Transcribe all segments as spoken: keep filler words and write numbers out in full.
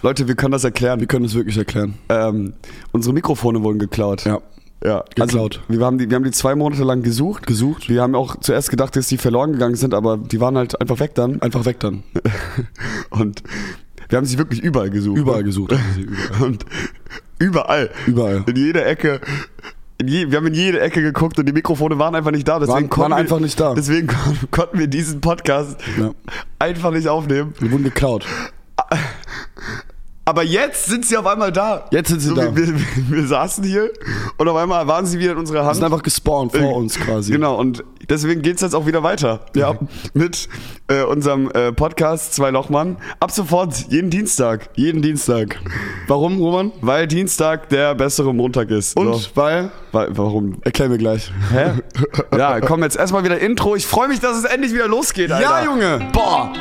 Leute, wir können das erklären. Wir können das wirklich erklären. Ähm, unsere Mikrofone wurden geklaut. Ja. Ja, geklaut. Also, wir, haben die, wir haben die zwei Monate lang gesucht. Gesucht. Wir haben auch zuerst gedacht, dass die verloren gegangen sind, aber die waren halt einfach weg dann. Einfach weg dann. Und wir haben sie wirklich überall gesucht. Überall gesucht. überall. Und überall. Überall. In jeder Ecke. In je, wir haben in jede Ecke geguckt und die Mikrofone waren einfach nicht da. Deswegen waren, waren wir, einfach nicht da. Deswegen konnten wir diesen Podcast ja. einfach nicht aufnehmen. Wir wurden geklaut. Aber jetzt sind sie auf einmal da. Jetzt sind sie so, da. Wir, wir, wir saßen hier und auf einmal waren sie wieder in unserer Hand. Sie sind einfach gespawnt vor uns quasi. Genau, und deswegen geht es jetzt auch wieder weiter. Ja, mit äh, unserem äh, Podcast Zwei Lochmann. Ab sofort, jeden Dienstag. Jeden Dienstag. Warum, Roman? Weil Dienstag der bessere Montag ist. Und so. weil? weil? Warum? Erklär mir gleich. Hä? Ja, komm, jetzt erstmal wieder Intro. Ich freue mich, dass es endlich wieder losgeht, Alter. Ja, Junge. Boah.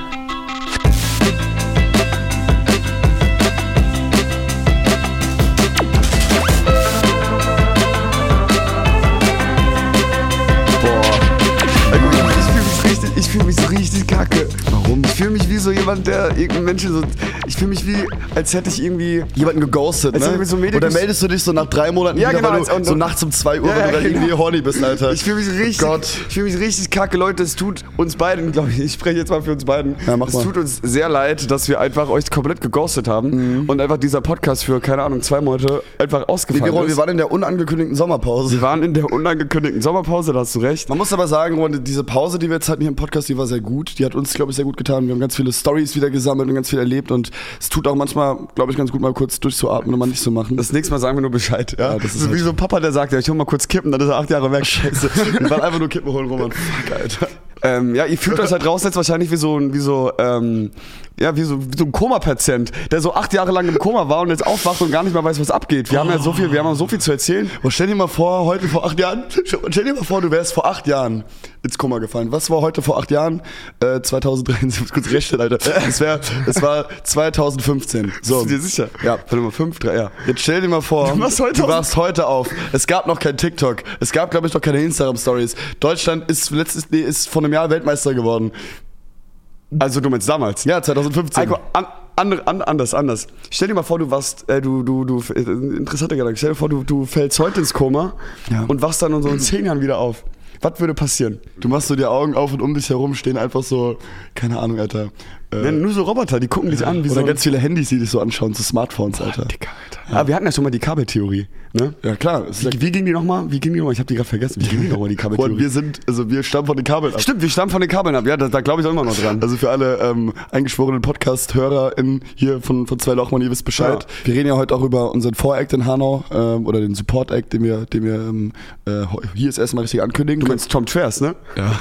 Ich fühle mich so richtig kacke. Warum? Ich fühle mich wie so jemand, der irgendein Mensch so. Ich fühle mich wie, als hätte ich irgendwie jemanden geghostet, als ne? hätte ich so Oder meldest du dich so nach drei Monaten ja, wieder, genau, weil du und, so nachts um zwei Uhr, ja, wenn du dann genau. irgendwie horny bist, Alter. Ich fühle mich richtig, Gott. ich fühle mich richtig kacke, Leute. Es tut uns beiden, glaube ich, ich spreche jetzt mal für uns beiden. Ja, mach es mal. tut uns sehr leid, dass wir einfach euch komplett geghostet haben mhm. und einfach dieser Podcast für, keine Ahnung, zwei Monate einfach ausgefallen wir, ist. Wir waren in der unangekündigten Sommerpause. Wir waren in der unangekündigten Sommerpause, da hast du recht. Man muss aber sagen, Roman, diese Pause, die wir jetzt hatten hier im Podcast, die war sehr gut. Die hat uns, glaube ich, sehr gut getan. Wir haben ganz viele Storys wieder gesammelt und ganz viel erlebt und es tut auch manchmal, glaube ich, ganz gut mal kurz durchzuatmen und mal nicht zu machen. Das nächste Mal sagen wir nur Bescheid. Ja? Ja, das ist so halt wie so ein Papa, der sagt, ja, ich hol mal kurz kippen, dann ist er acht Jahre weg. Scheiße. Wir waren einfach nur Kippen holen, Roman. Fuck, Alter. Ähm, ja, ihr fühlt euch halt raus jetzt wahrscheinlich wie so ein, wie so, ähm, ja, wie so, wie so ein Koma-Patient, der so acht Jahre lang im Koma war und jetzt aufwacht und gar nicht mehr weiß, was abgeht. Wir oh. haben ja so viel, wir haben ja so viel zu erzählen. Oh, stell dir mal vor, heute vor acht Jahren, stell dir mal vor, du wärst vor acht Jahren ins Koma gefallen. Was war heute vor acht Jahren? Äh, zweitausenddreizehn, ich muss kurz rechnen, Alter. Es wär, es war zweitausendfünfzehn. So. Bist du dir sicher? Ja. Warte mal, fünf, drei, ja. Jetzt stell dir mal vor, du, heute du warst heute auf. Es gab noch kein TikTok. Es gab, glaube ich, noch keine Instagram-Stories. Deutschland ist letztes, nee, ist vor einem Jahr Weltmeister geworden. Also du meinst damals? Ja, zweitausendfünfzehn. Eiko, an, an, an, anders, anders. Stell dir mal vor, du warst, äh, du, du, du, äh, interessanter Gedanke. Stell dir vor, du, du fällst heute ins Koma ja. und wachst dann in so in zehn Jahren wieder auf. Was würde passieren? Du machst so die Augen auf und um dich herum stehen einfach so, keine Ahnung, Alter. Äh, ja, nur so Roboter, die gucken dich ja. an. Wie Oder so ganz viele Handys, die dich so anschauen, so Smartphones, Alter. Oh, Dicker, Alter. Ja. Aber wir hatten ja schon mal die Kabeltheorie, ne? Ja, klar. Wie, wie ging die nochmal? Wie ging die nochmal? Ich habe die gerade vergessen. Wie ging die nochmal, die Kabeltheorie? Und wir sind, also wir stammen von den Kabeln ab. Stimmt, wir stammen von den Kabeln ab. Ja, da, da glaube ich auch immer noch dran. Also für alle ähm, eingeschworenen Podcast-HörerInnen hier von, von Zwei Lochmann, ihr wisst Bescheid. Ja. Wir reden ja heute auch über unseren Vor-Act in Hanau ähm, oder den Support-Act, den wir, den wir ähm, äh, hier ist erstmal richtig ankündigen. Du meinst Tom Twers, ne? Ja.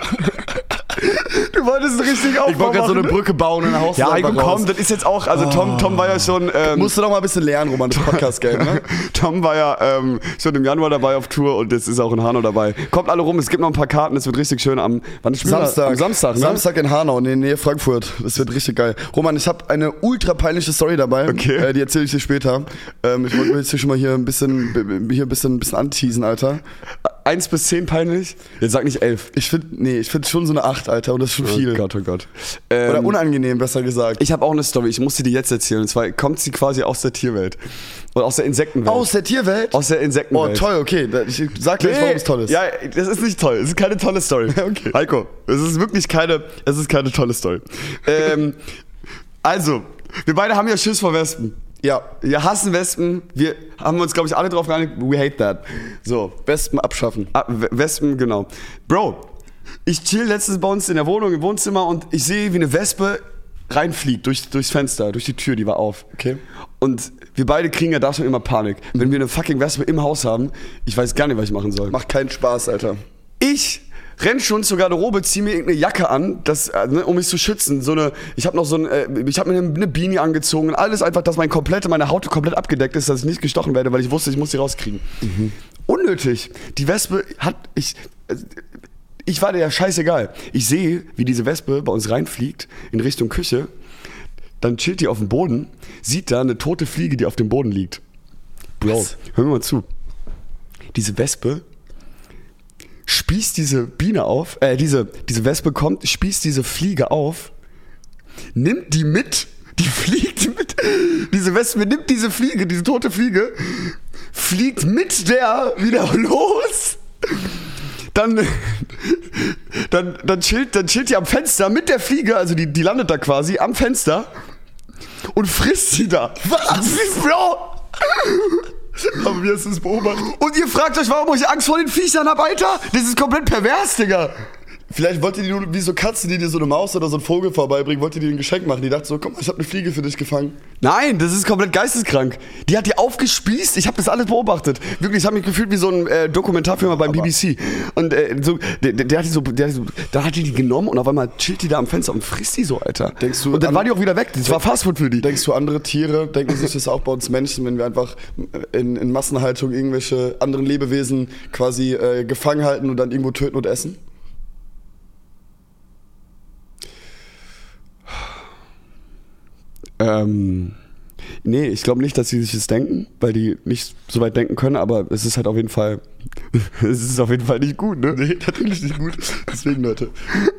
Du wolltest richtig aufbauen. Ich wollte gerade so eine Brücke bauen in ein Haus. Ja, Heiko, komm, das ist jetzt auch, also oh. Tom, Tom war ja schon... Ähm, musst du noch mal ein bisschen lernen, Roman, das Podcast-Game, ne? Tom war ja ähm, schon im Januar dabei auf Tour und jetzt ist auch in Hanau dabei. Kommt alle rum, es gibt noch ein paar Karten, es wird richtig schön am... Wann ist Samstag. Am Samstag, ne? Samstag in Hanau, in der Nähe Frankfurt. Das wird richtig geil. Roman, ich habe eine ultra peinliche Story dabei. Okay. Äh, die erzähle ich dir später. Ähm, ich wollte jetzt hier schon mal hier ein bisschen, hier ein bisschen, ein bisschen anteasen, Alter. Eins bis zehn peinlich? Jetzt sag nicht elf. Ich finde, nee, ich finde schon so eine acht, Alter, und das ist schon viel. Oh Gott, oh Gott. Ähm, Oder unangenehm, besser gesagt. Ich habe auch eine Story, ich muss sie dir jetzt erzählen. Und zwar kommt sie quasi aus der Tierwelt. Oder aus der Insektenwelt. Aus der Tierwelt? Aus der Insektenwelt. Oh, toll, okay. Ich sag gleich, nee, warum es toll ist. Ja, das ist nicht toll. Es ist keine tolle Story. Okay. Heiko, es ist wirklich keine, es ist keine tolle Story. ähm, also, wir beide haben ja Schiss vor Wespen. Ja, wir hassen Wespen. Wir haben uns, glaube ich, alle drauf geeinigt. We hate that. So, Wespen abschaffen. Ah, Wespen, genau. Bro, ich chill letztens bei uns in der Wohnung, im Wohnzimmer und ich sehe, wie eine Wespe reinfliegt durch, durchs Fenster, durch die Tür, die war auf. Okay. Und wir beide kriegen ja da schon immer Panik. Mhm. Wenn wir eine fucking Wespe im Haus haben, ich weiß gar nicht, was ich machen soll. Macht keinen Spaß, Alter. Ich renn schon zur Garderobe, zieh mir irgendeine Jacke an, das, äh, ne, um mich zu schützen. So eine, ich habe noch so ein, äh, ich habe mir eine, eine Beanie angezogen und alles einfach, dass mein komplette, meine Haut komplett abgedeckt ist, dass ich nicht gestochen werde, weil ich wusste, ich muss sie rauskriegen. Mhm. Unnötig. Die Wespe hat, ich, äh, ich war dir ja scheißegal. Ich sehe, wie diese Wespe bei uns reinfliegt in Richtung Küche, dann chillt die auf dem Boden, sieht da eine tote Fliege, die auf dem Boden liegt. Bro, was? Hör mir mal zu. Diese Wespe spießt diese Biene auf, äh, diese, diese Wespe kommt, spießt diese Fliege auf, nimmt die mit, die fliegt mit, diese Wespe nimmt diese Fliege, diese tote Fliege, fliegt mit der wieder los. Dann, dann, dann, chillt, dann chillt die am Fenster mit der Fliege, also die, die landet da quasi am Fenster und frisst sie da. Was? Bro! Aber wie hast du das beobachtet? Und ihr fragt euch, warum ich Angst vor den Viechern hab, Alter? Das ist komplett pervers, Digga. Vielleicht wollte die nur, wie so Katzen, die dir so eine Maus oder so einen Vogel vorbeibringen, wollte die dir ein Geschenk machen. Die dachte so, komm, ich hab eine Fliege für dich gefangen. Nein, das ist komplett geisteskrank. Die hat die aufgespießt, ich habe das alles beobachtet. Wirklich, ich habe mich gefühlt wie so ein äh, Dokumentarfilmer beim Aber B B C. Und äh, so, der, der hat die so, der, so, da hat die die genommen und auf einmal chillt die da am Fenster und frisst die so, Alter. Denkst du, und dann war die auch wieder weg, das war Fastfood für die. Denkst du, andere Tiere denken sich das auch bei uns Menschen, wenn wir einfach in, in Massenhaltung irgendwelche anderen Lebewesen quasi äh, gefangen halten und dann irgendwo töten und essen? Ähm, nee, ich glaube nicht, dass sie sich das denken, weil die nicht so weit denken können, aber es ist halt auf jeden Fall, es ist auf jeden Fall nicht gut, ne? Nee, natürlich nicht gut. Deswegen, Leute.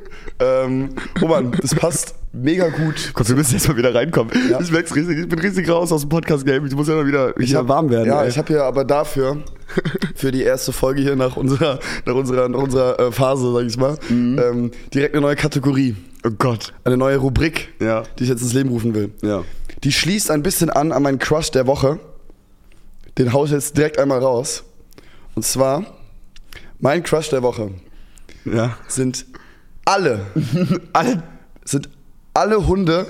ähm, Roman, das passt mega gut. Komm, wir müssen jetzt mal wieder reinkommen. Ja. Ich merk's riesig, ich bin riesig raus aus dem Podcast-Game, ich muss ja mal wieder ich hier hab, warm werden. Ja, ey. ich habe hier aber dafür, für die erste Folge hier nach unserer, nach unserer, nach unserer äh, Phase, sag ich mal, mhm. ähm, direkt eine neue Kategorie. Oh Gott. Eine neue Rubrik, ja. die ich jetzt ins Leben rufen will. Ja. Die schließt ein bisschen an an meinen Crush der Woche. Den hau ich jetzt direkt einmal raus. Und zwar, mein Crush der Woche ja. sind alle, alle, sind alle Hunde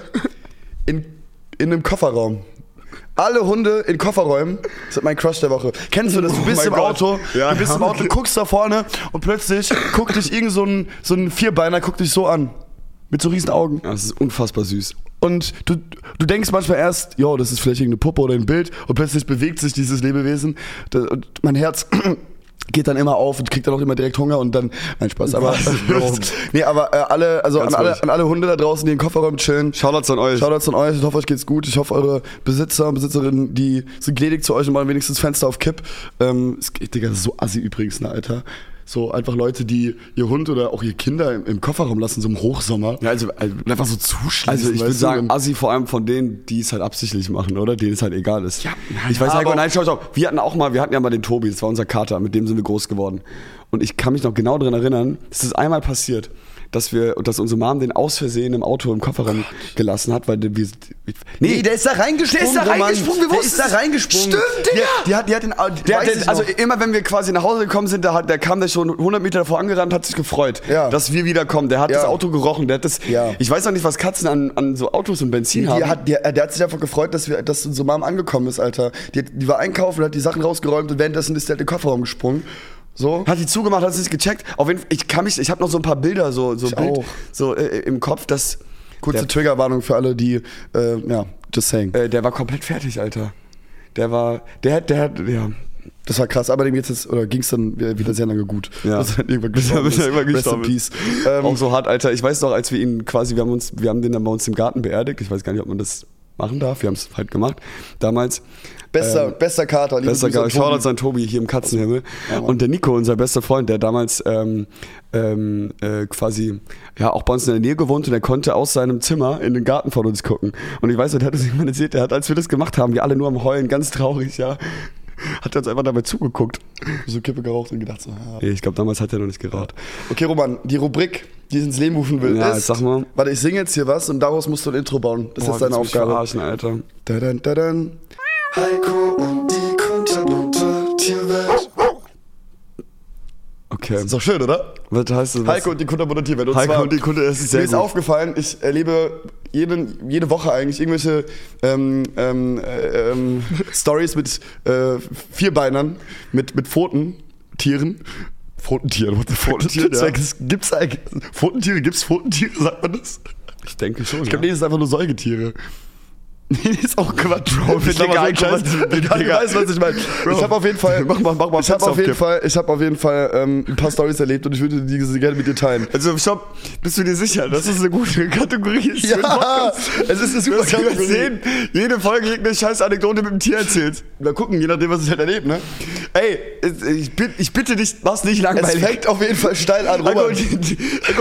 in, in einem Kofferraum. Alle Hunde in Kofferräumen sind mein Crush der Woche. Kennst du das? Du bist Oh im Gott. Auto, ja, du bist im Auto, guckst da vorne und plötzlich guckt dich irgend so ein, so ein Vierbeiner, guckt dich so an. Mit so riesen Augen. Das ist unfassbar süß. Und du, du denkst manchmal erst, jo, das ist vielleicht irgendeine Puppe oder ein Bild und plötzlich bewegt sich dieses Lebewesen und mein Herz geht dann immer auf und kriegt dann auch immer direkt Hunger und dann, nein, Spaß, aber nee, aber äh, alle, also an alle, an alle Hunde da draußen, die in den Kofferraum chillen. Shoutouts an euch. Shoutouts an euch, ich hoffe, euch geht's gut. Ich hoffe, eure Besitzer und Besitzerinnen, die sind gnädig zu euch und machen wenigstens das Fenster auf Kipp. Ähm, es geht, Digga, das ist so assi übrigens, ne, Alter. So einfach Leute, die ihr Hund oder auch ihr Kinder im, im Kofferraum lassen, so im Hochsommer. Ja, also, also einfach so zuschließen. Also ich würde sagen, du? assi vor allem von denen, die es halt absichtlich machen, oder? Denen es halt egal ist. Ja, ich ja, weiß aber halt, nein, schau, schau. Wir hatten auch mal, wir hatten ja mal den Tobi, das war unser Kater, mit dem sind wir groß geworden. Und ich kann mich noch genau daran erinnern, dass das einmal passiert, dass wir, dass unsere Mom den aus Versehen im Auto im Kofferraum gelassen hat, weil wir, nee, nee, der ist da reingesprungen. Der ist da reingesprungen, wir der wussten ist da reingesprungen. Stimmt, Digga. Die, die, hat, die hat den, die der, weiß der, ich also noch. immer wenn wir quasi nach Hause gekommen sind, da hat, der kam der schon hundert Meter davor angerannt, hat sich gefreut, ja. dass wir wiederkommen. Der hat ja. das Auto gerochen, der hat das, ja. ich weiß auch nicht, was Katzen an, an so Autos und Benzin die haben. Hat, die, der hat sich einfach gefreut, dass, wir, dass unsere Mom angekommen ist, Alter. Die, die war einkaufen und hat die Sachen rausgeräumt und währenddessen ist der in den Kofferraum gesprungen. So. Hat die zugemacht, hat sie es gecheckt. Auf jeden Fall, ich kann mich, ich habe noch so ein paar Bilder so, so, Ich Bild, auch. so äh, im Kopf, dass Kurze der, Triggerwarnung für alle, die, äh, ja, just saying. äh, der war komplett fertig, Alter. Der war, der hat, der hat, ja. Das war krass, aber dem geht's jetzt, oder ging's dann wieder sehr lange gut. Ja. Das hat irgendwann Bis er- bis er irgendwann Rest in gestorben Peace. ist. Ähm, Auch so hart, Alter. Ich weiß noch, als wir ihn quasi, wir haben uns, wir haben den dann bei uns im Garten beerdigt. Ich weiß gar nicht, ob man das machen darf. Wir haben es halt gemacht. Damals. bester, ähm, bester Kater, liebe Bester Grüße an Gast, Tobi. Shoutouts an Tobi hier im Katzenhimmel. Ja, Mann. Und der Nico, unser bester Freund, der damals ähm, ähm, äh, quasi ja auch bei uns in der Nähe gewohnt und der konnte aus seinem Zimmer in den Garten von uns gucken. Und ich weiß, der hat uns irgendwann erzählt, der hat, als wir das gemacht haben, wir alle nur am Heulen, ganz traurig, ja, hat er uns einfach dabei zugeguckt. So Kippe geraucht und gedacht so, ja. Nee, ich glaube, damals hat er noch nicht geraucht. Okay, Roman, die Rubrik, die ich ins Leben rufen will, Ja, ist, jetzt sag mal. warte, ich singe jetzt hier was und daraus musst du ein Intro bauen. Das ist jetzt deine willst du mich Aufgabe. verarschen, Alter. Dadan, dadan. Heiko und die kunterbunte Tierwelt. Okay. Ist doch schön, oder? Was heißt das? Was? Heiko und die kunterbunte Tierwelt. Und Heiko zwar, und die Kunde, das ist sehr mir ist gut. aufgefallen, ich erlebe jeden, jede Woche eigentlich irgendwelche ähm, ähm, äh, ähm, Stories mit äh, Vierbeinern, mit, mit Pfotentieren. Pfotentiere, what the fuck? Pfotentiere, ja. Gibt's, gibt's eigentlich Pfotentiere? Gibt's Pfotentiere, sagt man das? Ich denke schon. Ich glaube, nee, das ist einfach nur Säugetiere. Nee, das ist auch Quatsch, Bro. Digga, Digga, ein Scheiß. Digga, du weißt, was ich meine. Ich habe auf jeden Fall, Mach mal, mach mal ich habe Fenster auf jeden auf Fall, ich habe auf jeden Fall ähm, ein paar Storys erlebt und ich würde die gerne mit dir teilen. Also, stopp, bist du dir sicher, dass das eine gute Kategorie ist? für einen Ja, Podcast? es ist eine super Das kann man Kategorie. sehen. Jede Folge irgendeine scheiß Anekdote mit dem Tier erzählt. Mal gucken, je nachdem, was ich halt erlebe, ne? Ey, ich, bitte, ich bitte dich, mach's nicht langweilig. Es fängt auf jeden Fall steil an, Roman. Die, die,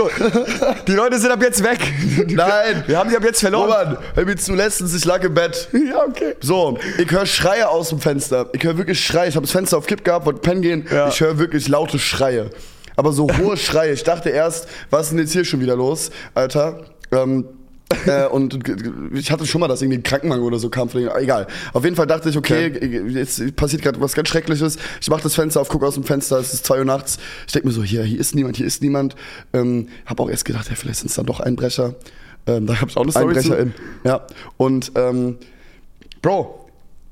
die Leute sind ab jetzt weg. Nein. Wir haben die ab jetzt verloren. Roman, hör mir zu, letztens, ich lag im Bett. Ja, okay. So, ich höre Schreie aus dem Fenster. Ich höre wirklich Schreie. Ich habe das Fenster auf Kipp gehabt, wollte pennen gehen. Ja. Ich höre wirklich laute Schreie. Aber so hohe Schreie. Ich dachte erst, was ist denn jetzt hier schon wieder los, Alter? Ähm, äh, und ich hatte schon mal, dass irgendwie ein Krankenwagen oder so kam. Egal. Auf jeden Fall dachte ich, okay, okay. jetzt passiert gerade was ganz Schreckliches. Ich mache das Fenster auf, gucke aus dem Fenster, es ist zwei Uhr nachts. Ich denke mir so, hier, hier ist niemand, hier ist niemand. Ähm, habe auch erst gedacht, ja, vielleicht sind es dann doch Einbrecher. Ähm, da habe ich auch eine Story Einbrecher zu. In. Ja. Und ähm, Bro,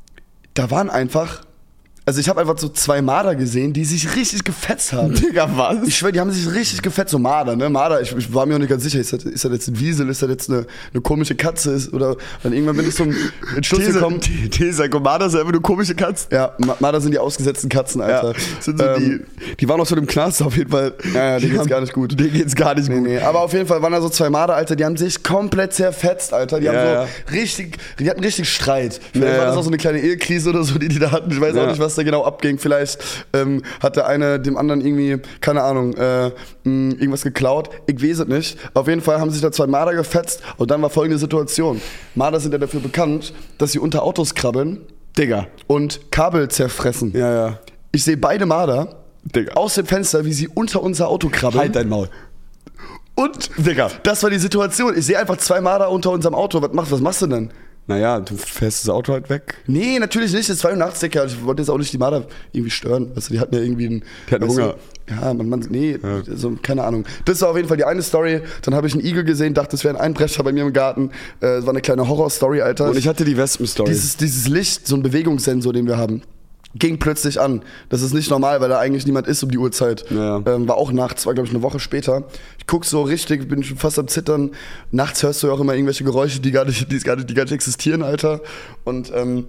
da waren einfach, also ich habe einfach so zwei Marder gesehen, die sich richtig gefetzt haben. Digga, was? Ich schwör, die haben sich richtig gefetzt, so Marder, ne? Marder, ich, ich war mir auch nicht ganz sicher, ist das, ist das jetzt ein Wiesel, ist das jetzt eine, eine komische Katze, ist, oder dann irgendwann bin ich zum Entschluss These, gekommen. These, Marder sind einfach nur komische Katzen. Ja, Marder sind die ausgesetzten Katzen, Alter. Ja, sind so ähm, die, die waren auch schon im Knast auf jeden Fall. Ja, ja, denen geht's gar nicht gut. Denen geht's gar nicht nee, gut. Nee. Aber auf jeden Fall waren da so zwei Marder, Alter, die haben sich komplett zerfetzt, Alter. Die ja, haben so ja. richtig, die hatten richtig Streit. Vielleicht ja, war das ja. auch so eine kleine Ehekrise oder so, die die da hatten. Ich weiß ja. auch nicht, was da genau abging. Vielleicht ähm, hat der eine dem anderen irgendwie, keine Ahnung, äh, mh, irgendwas geklaut. Ich weiß es nicht. Auf jeden Fall haben sich da zwei Marder gefetzt und dann war folgende Situation. Marder sind ja dafür bekannt, dass sie unter Autos krabbeln. Digga. Und Kabel zerfressen. Ja, ja. Ich sehe beide Marder Digga. aus dem Fenster, wie sie unter unser Auto krabbeln. Halt dein Maul. Und, Digga. das war die Situation. Ich sehe einfach zwei Marder unter unserem Auto. Was machst, was machst du denn? Naja, du fährst das Auto halt weg. Nee, natürlich nicht. Das ist zwei Uhr nachts, Digga. Ich wollte jetzt auch nicht die Marder irgendwie stören. Weißt du, die hatten ja irgendwie einen... Die hatten Hunger. Du, ja, man, man, nee, ja. So, keine Ahnung. Das war auf jeden Fall die eine Story. Dann habe ich einen Igel gesehen, dachte, es wäre ein Einbrecher bei mir im Garten. Es war eine kleine Horror-Story, Alter. Und ich hatte die Wespen-Story. Dieses, dieses Licht, so ein Bewegungssensor, den wir haben, ging plötzlich an. Das ist nicht normal, weil da eigentlich niemand ist um die Uhrzeit. Ja. Ähm, war auch nachts, war glaube ich eine Woche später. Ich guck so richtig, bin schon fast am Zittern. Nachts hörst du ja auch immer irgendwelche Geräusche, die gar nicht, die gar nicht, die gar nicht existieren, Alter. Und ähm,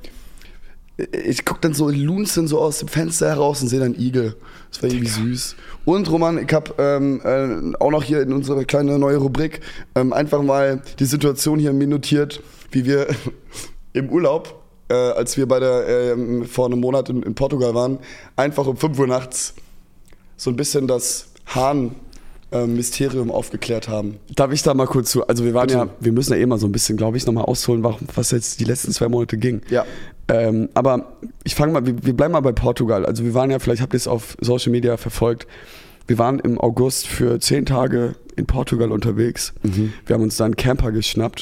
ich guck dann so, lunzen so aus dem Fenster heraus und sehe dann Igel. Das war irgendwie süß. Und Roman, ich hab ähm, äh, auch noch hier in unserer kleinen neue Rubrik ähm, einfach mal die Situation hier minutiert, wie wir im Urlaub, Äh, als wir bei der, äh, vor einem Monat in, in Portugal waren, einfach um fünf Uhr nachts so ein bisschen das Hahn-Mysterium äh, aufgeklärt haben. Darf ich da mal kurz zu? Also wir waren Bitte. ja, wir müssen ja eh mal so ein bisschen, glaube ich, nochmal ausholen, warum, was jetzt die letzten zwei Monate ging. Ja. Ähm, aber ich fange mal, wir, wir bleiben mal bei Portugal. Also wir waren ja, vielleicht habt ihr es auf Social Media verfolgt, wir waren im August für zehn Tage in Portugal unterwegs. Mhm. Wir haben uns da einen Camper geschnappt.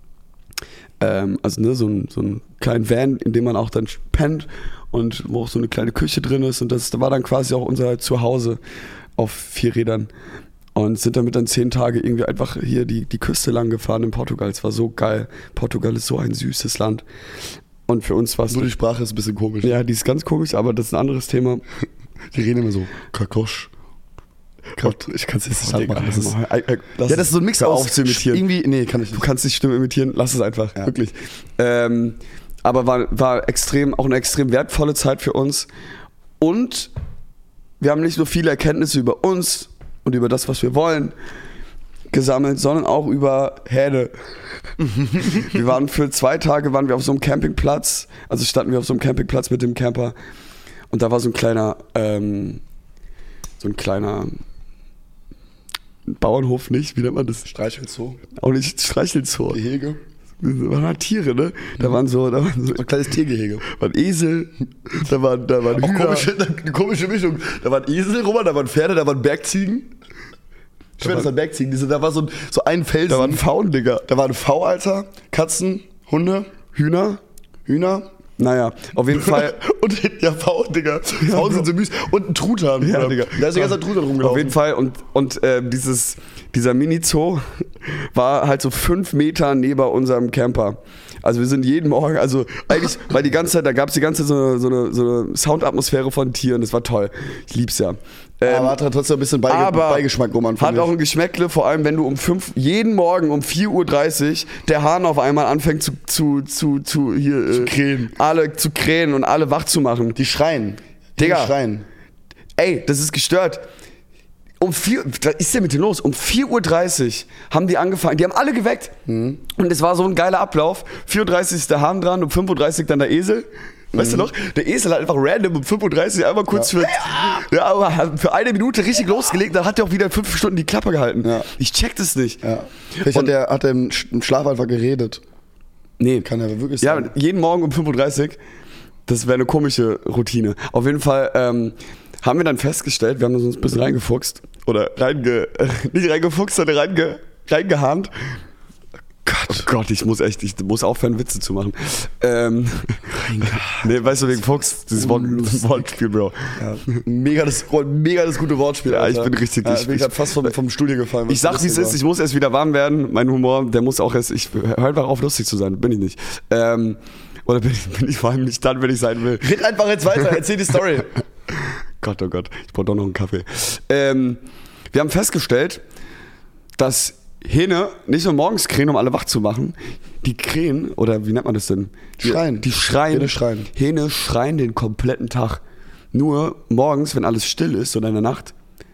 Ähm, also ne, so ein, so ein kleinen Van, in dem man auch dann pennt und wo auch so eine kleine Küche drin ist, und das war dann quasi auch unser Zuhause auf vier Rädern, und sind damit dann zehn Tage irgendwie einfach hier die, die Küste lang gefahren in Portugal. Es war so geil. Portugal ist so ein süßes Land, und für uns war es... Nur die Sprache ist ein bisschen komisch. Ja, die ist ganz komisch, aber das ist ein anderes Thema. Die reden immer so, Kakosch. Gott, ich kann es jetzt nicht Oh, nachmachen. Das ist, das ja, das ist so ein Mix hör aus auf zu imitieren. Irgendwie, nee, kann ich Du nicht. kannst die Stimme imitieren, lass es einfach, Ja. wirklich. Ähm, aber war, war extrem, auch eine extrem wertvolle Zeit für uns. Und wir haben nicht nur viele Erkenntnisse über uns und über das, was wir wollen, gesammelt, sondern auch über Hähne. Wir waren für zwei Tage waren wir auf so einem Campingplatz, also standen wir auf so einem Campingplatz mit dem Camper, und da war so ein kleiner, ähm, so ein kleiner Bauernhof nicht, wie nennt man das? Streichelzoo. Auch nicht Streichelzoo. Gehege. Da waren halt Tiere, ne? Da waren so, da waren so Ein kleines Tiergehege. waren Esel, da waren, da waren Auch Hühner. komische, eine komische Mischung. Da waren Esel, Roman, da waren Pferde, da waren Bergziegen. Ich schwör, das waren Bergziegen. Diese, da war so, so ein Felsen. Da waren Pfauen, Digga. Da waren V, Alter. Katzen, Hunde, Hühner. Hühner. Naja, auf jeden Fall. Und hinten ja Pfauen, Digga. Pfauen sind so müß. Und ein Truthahn. Ja, Bruder. Digga. Da ist die ganze Zeit Truthahn rumgelaufen. Auf jeden Fall. Und, und äh, dieses, dieser Mini-Zoo war halt so fünf Meter neben unserem Camper. Also wir sind jeden Morgen, also eigentlich, weil die ganze Zeit, da gab es die ganze Zeit so eine, so eine, so eine Soundatmosphäre von Tieren, das war toll. Ich lieb's ja. Ähm, aber hat halt trotzdem ein bisschen Beige aber Beigeschmack, Roman. hat auch ein Geschmäckle, vor allem wenn du um fünf, jeden Morgen um vier Uhr dreißig der Hahn auf einmal anfängt zu, zu, zu, zu hier, Zu äh, krähen. alle zu krähen und alle wach zu machen. Die schreien. Digga. Die schreien. Ey, das ist gestört. Um vier, was ist denn mit dir los? Um vier Uhr dreißig haben die angefangen, die haben alle geweckt. Mhm. Und es war so ein geiler Ablauf. vier Uhr dreißig ist der Hahn dran, um fünf Uhr dreißig dann der Esel. Weißt du noch? Der Esel hat einfach random um fünfunddreißig einmal kurz ja. für, ja, aber für eine Minute richtig losgelegt, dann hat er auch wieder fünf Stunden die Klappe gehalten. Ja. Ich check das nicht. Ja. Vielleicht hat er, hat er im Schlaf einfach geredet. Nee. Kann er wirklich sein. Ja, jeden Morgen um fünfunddreißig. Das wäre eine komische Routine. Auf jeden Fall ähm, haben wir dann festgestellt, wir haben uns ein bisschen reingefuchst. Oder reinge... nicht reingefuchst, sondern reinge, reingehahnt. Gott. Oh Gott, ich muss echt, ich muss aufhören, Witze zu machen. Ähm, nee, weißt du, wegen Fuchs, dieses Wort, Wortspiel, Bro. Ja, mega, das, mega das gute Wortspiel. Ja, Alter. Ich bin richtig... Ja, ich ich bin gerade fast vom, vom Studio gefallen. Ich sag, wie es ist, ich muss erst wieder warm werden. Mein Humor, der muss auch erst... Ich höre einfach auf, lustig zu sein. Bin ich nicht. Ähm, oder bin ich, bin ich vor allem nicht dann, wenn ich sein will. Red einfach jetzt weiter, erzähl die Story. Gott, oh Gott, ich brauche doch noch einen Kaffee. Ähm, wir haben festgestellt, dass Hähne nicht nur morgens krähen, um alle wach zu machen. Die krähen, oder wie nennt man das denn? Die schreien. Die schreien. Hähne schreien. Hähne schreien den kompletten Tag. Nur morgens, wenn alles still ist oder in der Nacht,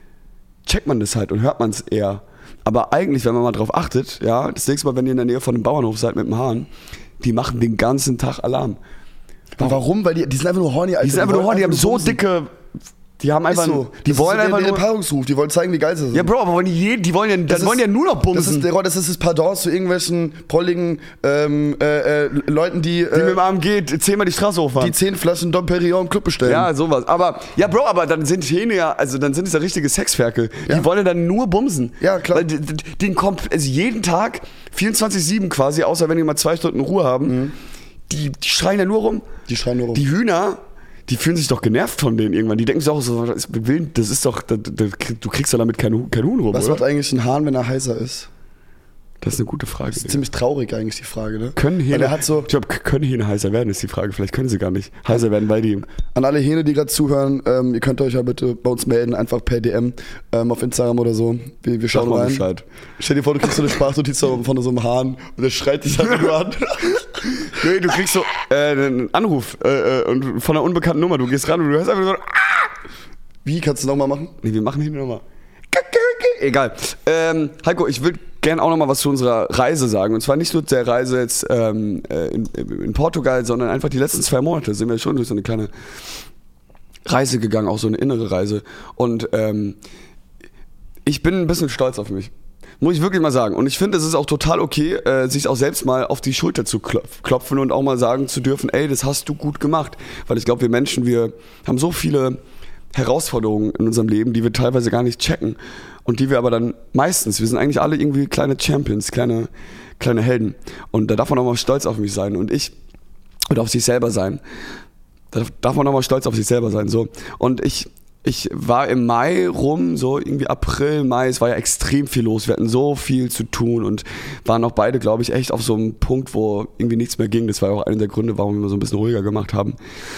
checkt man das halt und hört man es eher. Aber eigentlich, wenn man mal drauf achtet, ja, das nächste Mal, wenn ihr in der Nähe von einem Bauernhof seid mit dem Hahn, die machen den ganzen Tag Alarm. Warum? Warum? Weil die, die sind einfach nur horny, Alter. Die sind einfach nur horny, die haben so dicke... Die haben einfach, so. die das wollen ist einfach der, der nur... Paarungsruf, die wollen zeigen, wie geil sie sind. Ja, Bro, aber wollen die, die wollen ja, dann ist, wollen ja nur noch bumsen. Das ist, der, das ist das Pardon zu irgendwelchen prolligen ähm, äh, äh, Leuten, die... Die äh, mit dem A M G zehnmal die Straße hochfahren. Die zehn Flaschen Dom Perignon im Club bestellen. Ja, sowas. Aber, ja, Bro, aber dann sind Hähne ja, also dann sind es ja richtige Sexferkel. Ja. Die wollen ja dann nur bumsen. Ja, klar. Weil die, die kommt, also jeden Tag, vierundzwanzig sieben quasi, außer wenn die mal zwei Stunden Ruhe haben, mhm. die, die schreien ja nur rum. Die schreien nur rum. Die Hühner... Die fühlen sich doch genervt von denen irgendwann. Die denken sich auch so, das ist doch, du kriegst doch damit kein, kein Huhn rum, Was oder? macht eigentlich ein Hahn, wenn er heiser ist? Das ist eine gute Frage. Das ist ziemlich traurig eigentlich, die Frage, ne? Können Hähne, hat so ich glaube, können Hähne heiser werden, ist die Frage. Vielleicht können sie gar nicht heiser werden, weil die... An alle Hähne, die gerade zuhören, ähm, ihr könnt euch ja bitte bei uns melden, einfach per D M ähm, auf Instagram oder so. Wir, wir schauen rein. Bescheid. Stell dir vor, du kriegst so eine Sprachnotiz von so einem Hahn und der schreit dich einfach nur an. Nee, du kriegst so äh, einen Anruf äh, und von einer unbekannten Nummer. Du gehst ran und du hörst einfach so... Ah! Wie, kannst du nochmal machen? Nee, wir machen hier nochmal. Egal. Ähm, Heiko, ich würde gerne auch nochmal was zu unserer Reise sagen. Und zwar nicht nur der Reise jetzt ähm, in, in Portugal, sondern einfach die letzten zwei Monate sind wir schon durch so eine kleine Reise gegangen, auch so eine innere Reise. Und ähm, ich bin ein bisschen stolz auf mich. Muss ich wirklich mal sagen. Und ich finde, es ist auch total okay, äh, sich auch selbst mal auf die Schulter zu klopfen und auch mal sagen zu dürfen, ey, das hast du gut gemacht. Weil ich glaube, wir Menschen, wir haben so viele Herausforderungen in unserem Leben, die wir teilweise gar nicht checken. Und die wir aber dann meistens, wir sind eigentlich alle irgendwie kleine Champions, kleine, kleine Helden. Und da darf man auch mal stolz auf mich sein. Und ich, oder auf sich selber sein. Da darf man auch mal stolz auf sich selber sein. So. Und ich, ich war im Mai rum, so irgendwie April, Mai, es war ja extrem viel los. Wir hatten so viel zu tun und waren auch beide, glaube ich, echt auf so einem Punkt, wo irgendwie nichts mehr ging. Das war auch einer der Gründe, warum wir so ein bisschen ruhiger gemacht haben.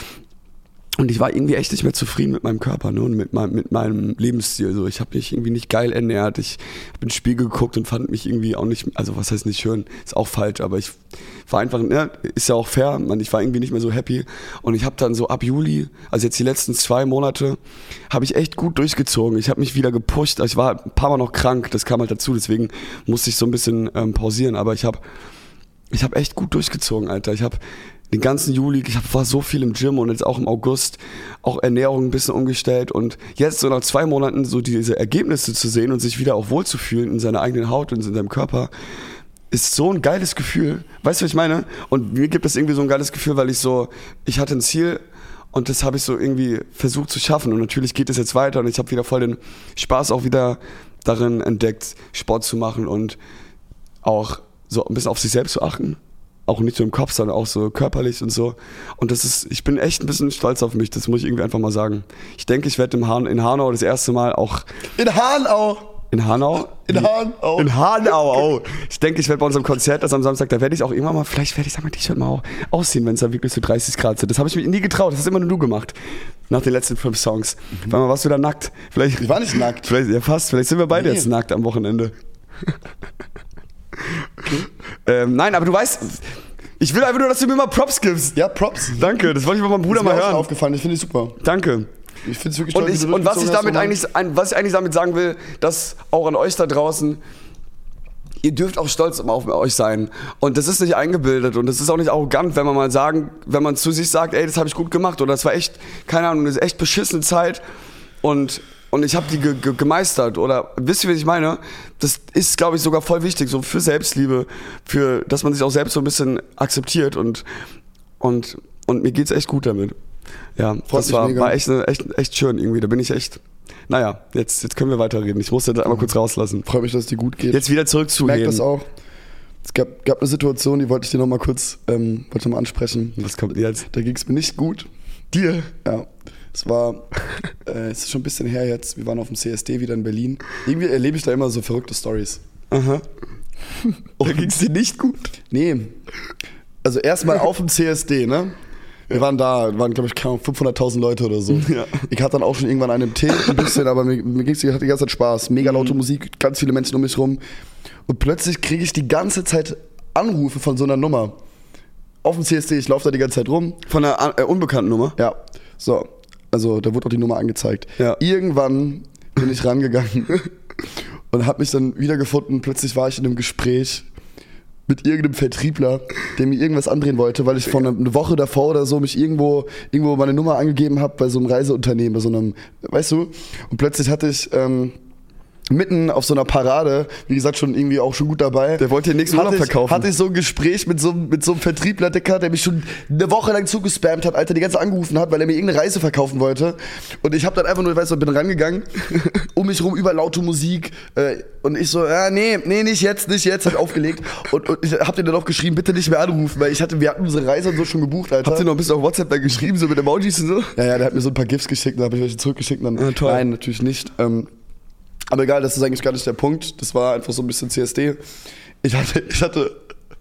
Und ich war irgendwie echt nicht mehr zufrieden mit meinem Körper, ne, und mit meinem, mit meinem Lebensstil. So, ich habe mich irgendwie nicht geil ernährt. Ich habe in den Spiegel geguckt und fand mich irgendwie auch nicht, also was heißt nicht schön, ist auch falsch, aber ich war einfach, ne, ist ja auch fair, man, ich war irgendwie nicht mehr so happy. Und ich habe dann so ab Juli, also jetzt die letzten zwei Monate, habe ich echt gut durchgezogen. Ich habe mich wieder gepusht. Ich war ein paar Mal noch krank, das kam halt dazu, deswegen musste ich so ein bisschen ähm, pausieren. Aber ich habe ich hab echt gut durchgezogen, Alter. Ich habe den ganzen Juli, ich war so viel im Gym und jetzt auch im August auch Ernährung ein bisschen umgestellt und jetzt so nach zwei Monaten so diese Ergebnisse zu sehen und sich wieder auch wohlzufühlen in seiner eigenen Haut und in seinem Körper, ist so ein geiles Gefühl. Weißt du, was ich meine? Und mir gibt es irgendwie so ein geiles Gefühl, weil ich so, ich hatte ein Ziel und das habe ich so irgendwie versucht zu schaffen und natürlich geht es jetzt weiter und ich habe wieder voll den Spaß auch wieder darin entdeckt, Sport zu machen und auch so ein bisschen auf sich selbst zu achten. Auch nicht nur im Kopf, sondern auch so körperlich und so. Und das ist, ich bin echt ein bisschen stolz auf mich, das muss ich irgendwie einfach mal sagen. Ich denke, ich werde in Hanau das erste Mal auch... In Hanau! In Hanau? In Hanau. In Hanau, oh. Ich denke, ich werde bei unserem Konzert, das am Samstag, da werde ich auch irgendwann mal, vielleicht werde ich mein T-Shirt mal auch ausziehen, wenn es da wirklich so dreißig Grad sind. Das habe ich mir nie getraut, das hast immer nur du gemacht. Nach den letzten fünf Songs. Mhm. Weil mal warst du da nackt. Vielleicht, ich war nicht nackt. Vielleicht, ja fast, vielleicht sind wir beide nee. jetzt nackt am Wochenende. Okay. Ähm, nein, aber du weißt, ich will einfach nur, dass du mir mal Props gibst. Ja, Props. Danke, das wollte ich bei meinem Bruder das ist mal mir hören. Auch aufgefallen, das finde ich super. Danke. Ich finde es wirklich toll, und, ich, und was ich damit eigentlich, was ich eigentlich damit sagen will, dass auch an euch da draußen, ihr dürft auch stolz auf euch sein. Und das ist nicht eingebildet und das ist auch nicht arrogant, wenn man mal sagen, wenn man zu sich sagt, ey, das habe ich gut gemacht oder das war echt, keine Ahnung, eine echt beschissene Zeit und, und ich habe die ge- ge- gemeistert. Oder wisst ihr, was ich meine? Das ist, glaube ich, sogar voll wichtig, so für Selbstliebe, für, dass man sich auch selbst so ein bisschen akzeptiert und, und, und mir geht's echt gut damit. Ja, Freut das mich war, mega. war echt, echt, echt schön irgendwie. Da bin ich echt. Naja, jetzt, jetzt können wir weiterreden. Ich musste das einmal kurz rauslassen. Freut mich, dass es dir gut geht. Jetzt wieder zurück zu Ich merke Heden. das auch. Es gab, gab eine Situation, die wollte ich dir nochmal kurz ähm, wollte mal ansprechen. Was kommt jetzt? Da ging es mir nicht gut. Dir? Ja. Es war, äh, es ist schon ein bisschen her jetzt. Wir waren auf dem C S D wieder in Berlin. Irgendwie erlebe ich da immer so verrückte Stories. Aha. Da ging es dir nicht gut? Nee. Also erstmal auf dem C S D, ne? Wir waren da, waren glaube ich keine Ahnung, fünfhunderttausend Leute oder so. Ja. Ich hatte dann auch schon irgendwann einen Tee, ein bisschen, aber mir, mir ging es die ganze Zeit Spaß. Mega laute Musik, ganz viele Menschen um mich rum. Und plötzlich kriege ich die ganze Zeit Anrufe von so einer Nummer. Auf dem C S D, ich laufe da die ganze Zeit rum. Von einer äh, unbekannten Nummer? Ja, so. Also da wurde auch die Nummer angezeigt. Ja. Irgendwann bin ich rangegangen und habe mich dann wiedergefunden. Plötzlich war ich in einem Gespräch mit irgendeinem Vertriebler, der mir irgendwas andrehen wollte, weil ich vor einer eine Woche davor oder so mich irgendwo irgendwo meine Nummer angegeben habe bei so einem Reiseunternehmen, bei so einem, weißt du? Und plötzlich hatte ich ähm, mitten auf so einer Parade, wie gesagt, schon irgendwie auch schon gut dabei. Der wollte dir nächsten Urlaub hatte ich, verkaufen. Hatte ich so ein Gespräch mit so, mit so einem Vertriebler, Dicker, der mich schon eine Woche lang zugespammt hat, Alter, die ganze angerufen hat, weil er mir irgendeine Reise verkaufen wollte. Und ich habe dann einfach nur, weißt du, bin rangegangen, um mich rum über laute Musik. Äh, und ich so, ja, nee, nee, nicht jetzt, nicht jetzt, hab aufgelegt. Und, und ich hab dir dann auch geschrieben, bitte nicht mehr anrufen, weil ich hatte, wir hatten unsere Reise und so schon gebucht, Alter. Habt ihr noch ein bisschen auf WhatsApp da geschrieben, so mit Emojis und so? Ja, ja, der hat mir so ein paar GIFs geschickt, dann habe ich welche zurückgeschickt und dann, Ja, toll. nein, natürlich nicht. Ähm, aber egal, das ist eigentlich gar nicht der Punkt. Das war einfach so ein bisschen C S D. Ich hatte, ich hatte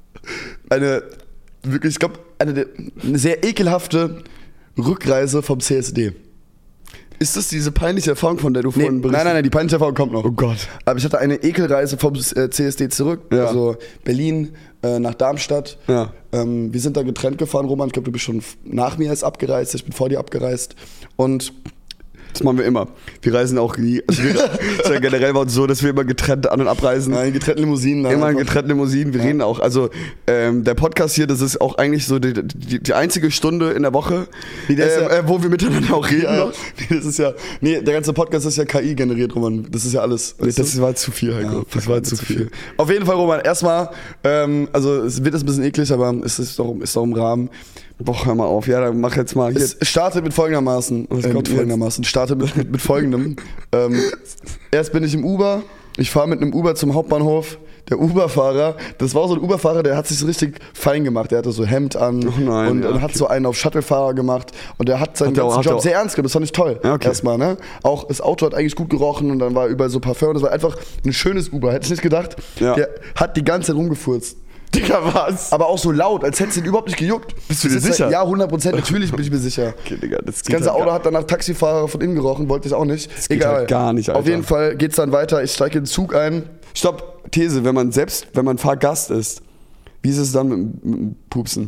eine, wirklich, ich glaube, eine, der- eine sehr ekelhafte Rückreise vom C S D. Ist das diese peinliche Erfahrung, von der du Nee, vorhin nein, berichtet nein, nein, die peinliche Erfahrung kommt noch. Oh Gott. Aber ich hatte eine Ekelreise vom äh, C S D zurück, Ja. also Berlin äh, nach Darmstadt. Ja. Ähm, wir sind da getrennt gefahren, Roman. Ich glaube, du bist schon f- nach mir erst abgereist, ich bin vor dir abgereist. Und Das machen wir immer. Wir reisen auch nie. Also wir, ist ja generell bei uns so, dass wir immer getrennt an- und abreisen. nein, getrennte Limousinen. Immer in einfach. getrennten Limousinen. Wir Ja. reden auch. Also ähm, der Podcast hier, das ist auch eigentlich so die, die, die einzige Stunde in der Woche, Nee, der ist ähm, ja- äh, wo wir miteinander auch reden. Ja, ja. noch. Nee, das ist ja, nee, der ganze Podcast ist ja K I generiert, Roman. Das ist ja alles. Nee, weißt du? das war zu viel, Heiko. Ja, das war zu viel. Auf jeden Fall, Roman, erstmal, ähm, also es wird jetzt ein bisschen eklig, aber es ist doch, ist doch im Rahmen. Boah, hör mal auf. Ja, dann mach jetzt mal hier. Es startet mit folgendermaßen. Was Ähm, kommt jetzt? folgendermaßen. Startet mit, mit, mit folgendem. ähm, erst bin ich im Uber. Ich fahre mit einem Uber zum Hauptbahnhof. Der Uberfahrer, das war so ein Uberfahrer, der hat sich so richtig fein gemacht. Der hatte so Hemd an Oh nein, und, ja, und hat okay. so einen auf Shuttlefahrer gemacht. Und der hat seinen Hat er auch- ganzen hat er Job auch- sehr ernst genommen. Das fand ich toll. Ja, okay. Erstmal, ne? Auch das Auto hat eigentlich gut gerochen und dann war überall so Parfum. Und das war einfach ein schönes Uber. Hätte ich nicht gedacht. Ja. Der hat die ganze Zeit rumgefurzt. Digga, was? Aber auch so laut, als hätte es ihn überhaupt nicht gejuckt. Bist du dir Das ist sicher? Ja, hundert Prozent. Natürlich bin ich mir sicher. Okay, Digga, das, Das ganze Auto hat danach Taxifahrer von innen gerochen, wollte ich auch nicht. geht Egal. halt gar nicht, Alter. Auf jeden Fall geht's dann weiter. Ich steige in den Zug ein. Stopp, These, wenn man selbst, wenn man Fahrgast ist, wie ist es dann mit, dem- mit dem Pupsen?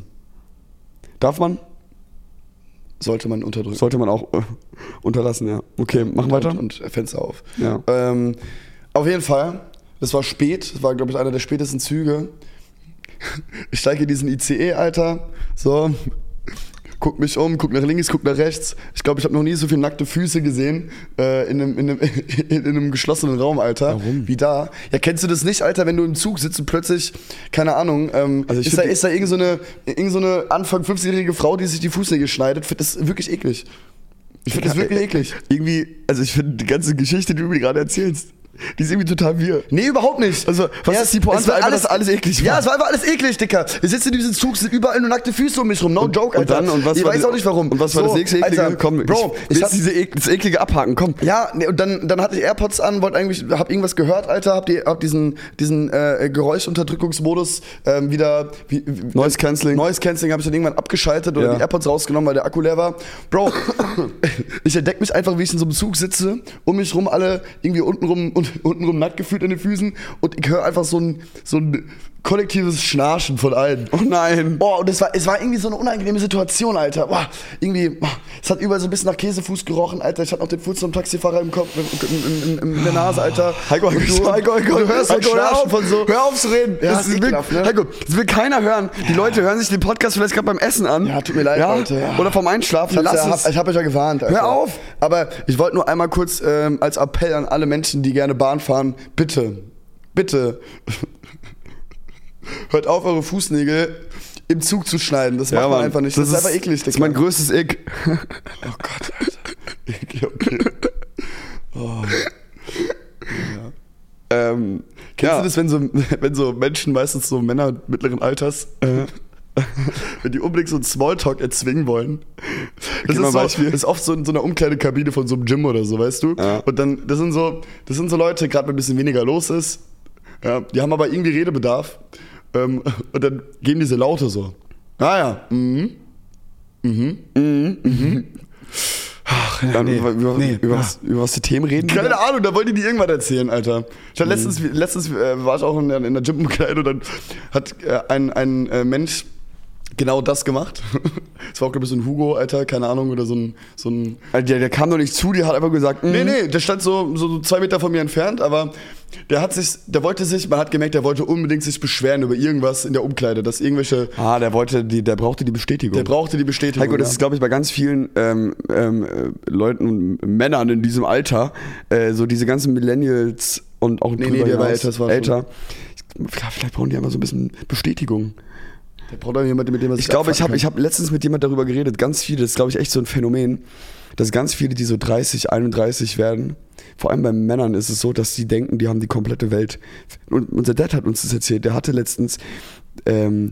Darf man? Sollte man unterdrücken. Sollte man auch äh, unterlassen, ja. Okay, machen weiter. Und, und Fenster auf. Ja. Ähm, auf jeden Fall, das war spät. Das war, glaube ich, einer der spätesten Züge. Ich steige in diesen I C E, Alter. So. Guck mich um, guck nach links, guck nach rechts. Ich glaube, ich habe noch nie so viele nackte Füße gesehen äh, in, einem, in, einem, in einem geschlossenen Raum, Alter. Warum? Wie da. Ja, kennst du das nicht, Alter, wenn du im Zug sitzt und plötzlich, keine Ahnung, ähm, Also ich ist, da, find- ist da irgend so eine, irgend so eine Anfang fünfzigjährige Frau, die sich die Fußnägel schneidet? Find das wirklich eklig. Ich finde das wirklich eklig. Irgendwie, also ich finde die ganze Geschichte, die du mir gerade erzählst, die ist irgendwie total wir. Nee, überhaupt nicht. Also, was ist die Pointe? Es war Einfach, alles, dass alles eklig war. Ja, es war einfach alles eklig, Dicker. Wir sitzen in diesem Zug, sind überall nur nackte Füße um mich rum. No joke, Und Alter. dann, und was ich war weiß die- auch nicht warum. Und was war So, das nächste eklige? Alter, Komm, Bro, ich, ich ich hab, diese ek, das eklige abhaken, komm. ja, nee, und dann, dann hatte ich AirPods an, wollte eigentlich, hab irgendwas gehört, Alter, hab, die, hab diesen, diesen äh, Geräuschunterdrückungsmodus ähm, wieder. Wie, wie, Noise Cancelling. Noise Cancelling habe ich dann irgendwann abgeschaltet oder Ja. die AirPods rausgenommen, weil der Akku leer war. Bro, ich entdecke mich einfach, wie ich in so einem Zug sitze, um mich rum alle irgendwie untenrum und untenrum nackt gefühlt in den Füßen und ich höre einfach so ein, so ein kollektives Schnarchen von allen. Oh nein. Boah, und es war, es war irgendwie so eine unangenehme Situation, Alter. Boah, irgendwie, boah, es hat überall so ein bisschen nach Käsefuß gerochen, Alter. Ich hatte noch den Fuß vom Taxifahrer im Kopf, in, in, in, in der Nase, Alter. Heiko, Heiko, du, Heiko, Heiko, du hörst Heiko, Heiko, hör Schnarchen auf, von so. Hör auf zu reden. Ja, das ist will, ekelhaft, ne? Heiko, das will keiner hören. Die Leute hören sich den Podcast vielleicht gerade beim Essen an. Ja, tut mir leid, ja? Leute. Ja. Oder vom Einschlafen. Ich Lass hab's ja, es. hab, ich hab euch ja gewarnt, Alter. Hör auf. Aber ich wollte nur einmal kurz ähm, als Appell an alle Menschen, die gerne Bahn fahren, bitte, bitte, hört auf, eure Fußnägel im Zug zu schneiden. Das Ja, macht man Mann. einfach nicht. Das Das, ist ist- einfach eklig. Das ist mein größtes Ick. Oh Gott, Alter. Okay, okay. Oh. ähm, Kennst ja. du das, wenn so, wenn so Menschen, meistens so Männer mittleren Alters, äh, wenn die unbedingt so einen Smalltalk erzwingen wollen? Das Gib mal ist, so, Beispiel. das ist oft so in so einer Umkleidekabine von so einem Gym oder so, weißt du? Ja. Und dann, das sind so, das sind so Leute, gerade wenn ein bisschen weniger los ist, ja, die haben aber irgendwie Redebedarf. Ähm, und dann geben diese Laute so. Ah ja, mhm. Mhm. Mhm. Mhm. Ach, ja, Dann nee, über, über, nee. über, was, über was für Themen reden die Keine da? Ahnung, da wollen die dir irgendwas erzählen, Alter. Ich hatte letztens, letztens äh, war ich auch in der, in der Gym-Umkleide und dann hat äh, ein, ein äh, Mensch genau das gemacht. Es war auch, glaube ich, so ein Hugo, Alter, keine Ahnung, oder so ein... So ein Also der, der kam doch nicht zu, der hat einfach gesagt, mm. nee, nee, der stand so, so zwei Meter von mir entfernt, aber der hat sich, der wollte sich, man hat gemerkt, der wollte unbedingt sich beschweren über irgendwas in der Umkleide, dass irgendwelche... Ah, der wollte, die, der brauchte die Bestätigung. Der brauchte die Bestätigung. Heiko, das ja. ist, glaube ich, bei ganz vielen ähm, ähm, äh, Leuten und Männern in diesem Alter, äh, so diese ganzen Millennials und auch Nee, drüber nee, der war hinaus, älter, das war älter. Ich, ja, vielleicht brauchen die einfach so ein bisschen Bestätigung. Der braucht auch jemanden, mit dem er sich Ich glaube, ich abfucken habe ich hab letztens mit jemand darüber geredet, ganz viele, das ist, glaube ich, echt so ein Phänomen, dass ganz viele, die so dreißig, einunddreißig werden, vor allem bei Männern ist es so, dass die denken, die haben die komplette Welt. Und unser Dad hat uns das erzählt, der hatte letztens, ähm,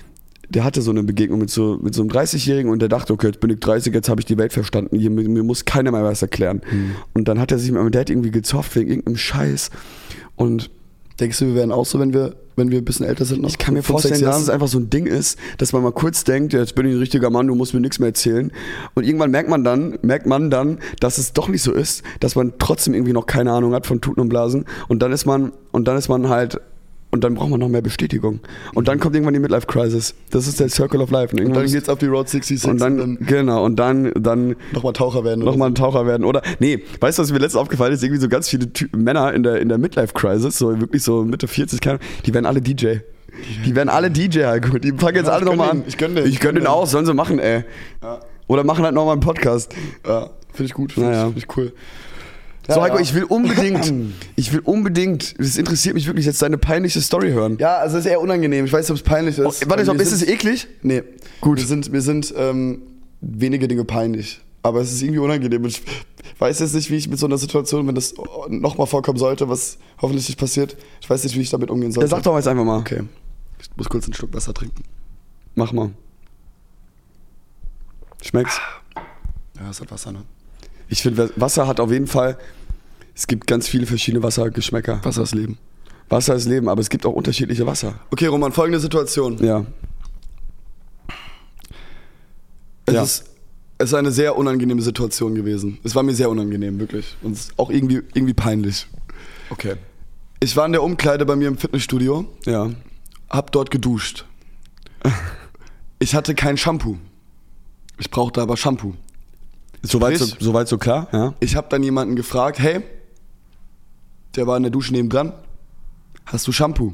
der hatte so eine Begegnung mit so, mit so einem dreißigjährigen und der dachte, okay, jetzt bin ich dreißig, jetzt habe ich die Welt verstanden, hier, mir, mir muss keiner mehr was erklären. Mhm. Und dann hat er sich mit meinem Dad irgendwie gezofft wegen irgendeinem Scheiß und Denkst du, wir werden auch so, wenn wir, wenn wir ein bisschen älter sind? Noch ich kann mir fünf, vorstellen, sechs dass Jahren? es einfach so ein Ding ist, dass man mal kurz denkt, ja, jetzt bin ich ein richtiger Mann, du musst mir nichts mehr erzählen. Und irgendwann merkt man dann, merkt man dann, dass es doch nicht so ist, dass man trotzdem irgendwie noch keine Ahnung hat von Tuten und Blasen. Und dann ist man, und dann ist man halt, und dann braucht man noch mehr Bestätigung. Und dann kommt irgendwann die Midlife-Crisis. Das ist der Circle of Life. Und, Und irgendwann dann ist- geht's auf die Road sechsundsechzig und dann, und dann genau, und dann, dann nochmal Taucher werden. oder nochmal ein Taucher werden. Oder, nee, weißt du, was mir letztens aufgefallen ist? Irgendwie so ganz viele Ty- Männer in der, in der Midlife-Crisis, so wirklich so Mitte vierzig, keine Ahnung, die werden alle D J. Die werden alle D J, Heiko. Die fangen jetzt Ja, alle ich gönn nochmal den, an. ich gönn den, Ich ich gönn gönn den den. auch, sollen sie machen, ey. Ja. Oder machen halt nochmal einen Podcast. Ja, finde ich gut, finde Naja. ich, find ich cool. So, Ja, Heiko, ja. ich will unbedingt, ich will unbedingt, das interessiert mich wirklich, jetzt deine peinliche Story hören. Ja, also es ist eher unangenehm. Ich weiß nicht, ob es peinlich ist. Oh, warte, Wir stopp, ist es sind- eklig? Nee. Gut. Wir sind, wir sind ähm, wenige Dinge peinlich. Aber es ist irgendwie unangenehm. Und ich weiß jetzt nicht, wie ich mit so einer Situation, wenn das nochmal vorkommen sollte, was hoffentlich nicht passiert, ich weiß nicht, wie ich damit umgehen Ja, sollte. sag doch jetzt einfach mal. Okay. Ich muss kurz einen Schluck Wasser trinken. Mach mal. Schmeckt's? Ja, es hat Wasser, ne? Ich finde, Wasser hat auf jeden Fall, es gibt ganz viele verschiedene Wassergeschmäcker. Wasser ist Leben. Wasser ist Leben, aber es gibt auch unterschiedliche Wasser. Okay, Roman, folgende Situation. Ja. Es, Ja. ist, es ist eine sehr unangenehme Situation gewesen. Es war mir sehr unangenehm, wirklich. Und es ist auch irgendwie, irgendwie peinlich. Okay. Ich war in der Umkleide bei mir im Fitnessstudio, Ja. hab dort geduscht. Ich hatte kein Shampoo. Ich brauchte aber Shampoo. Soweit so, Sprich- soweit so klar, ja. Ich habe dann jemanden gefragt, hey, der war in der Dusche nebendran, hast du Shampoo?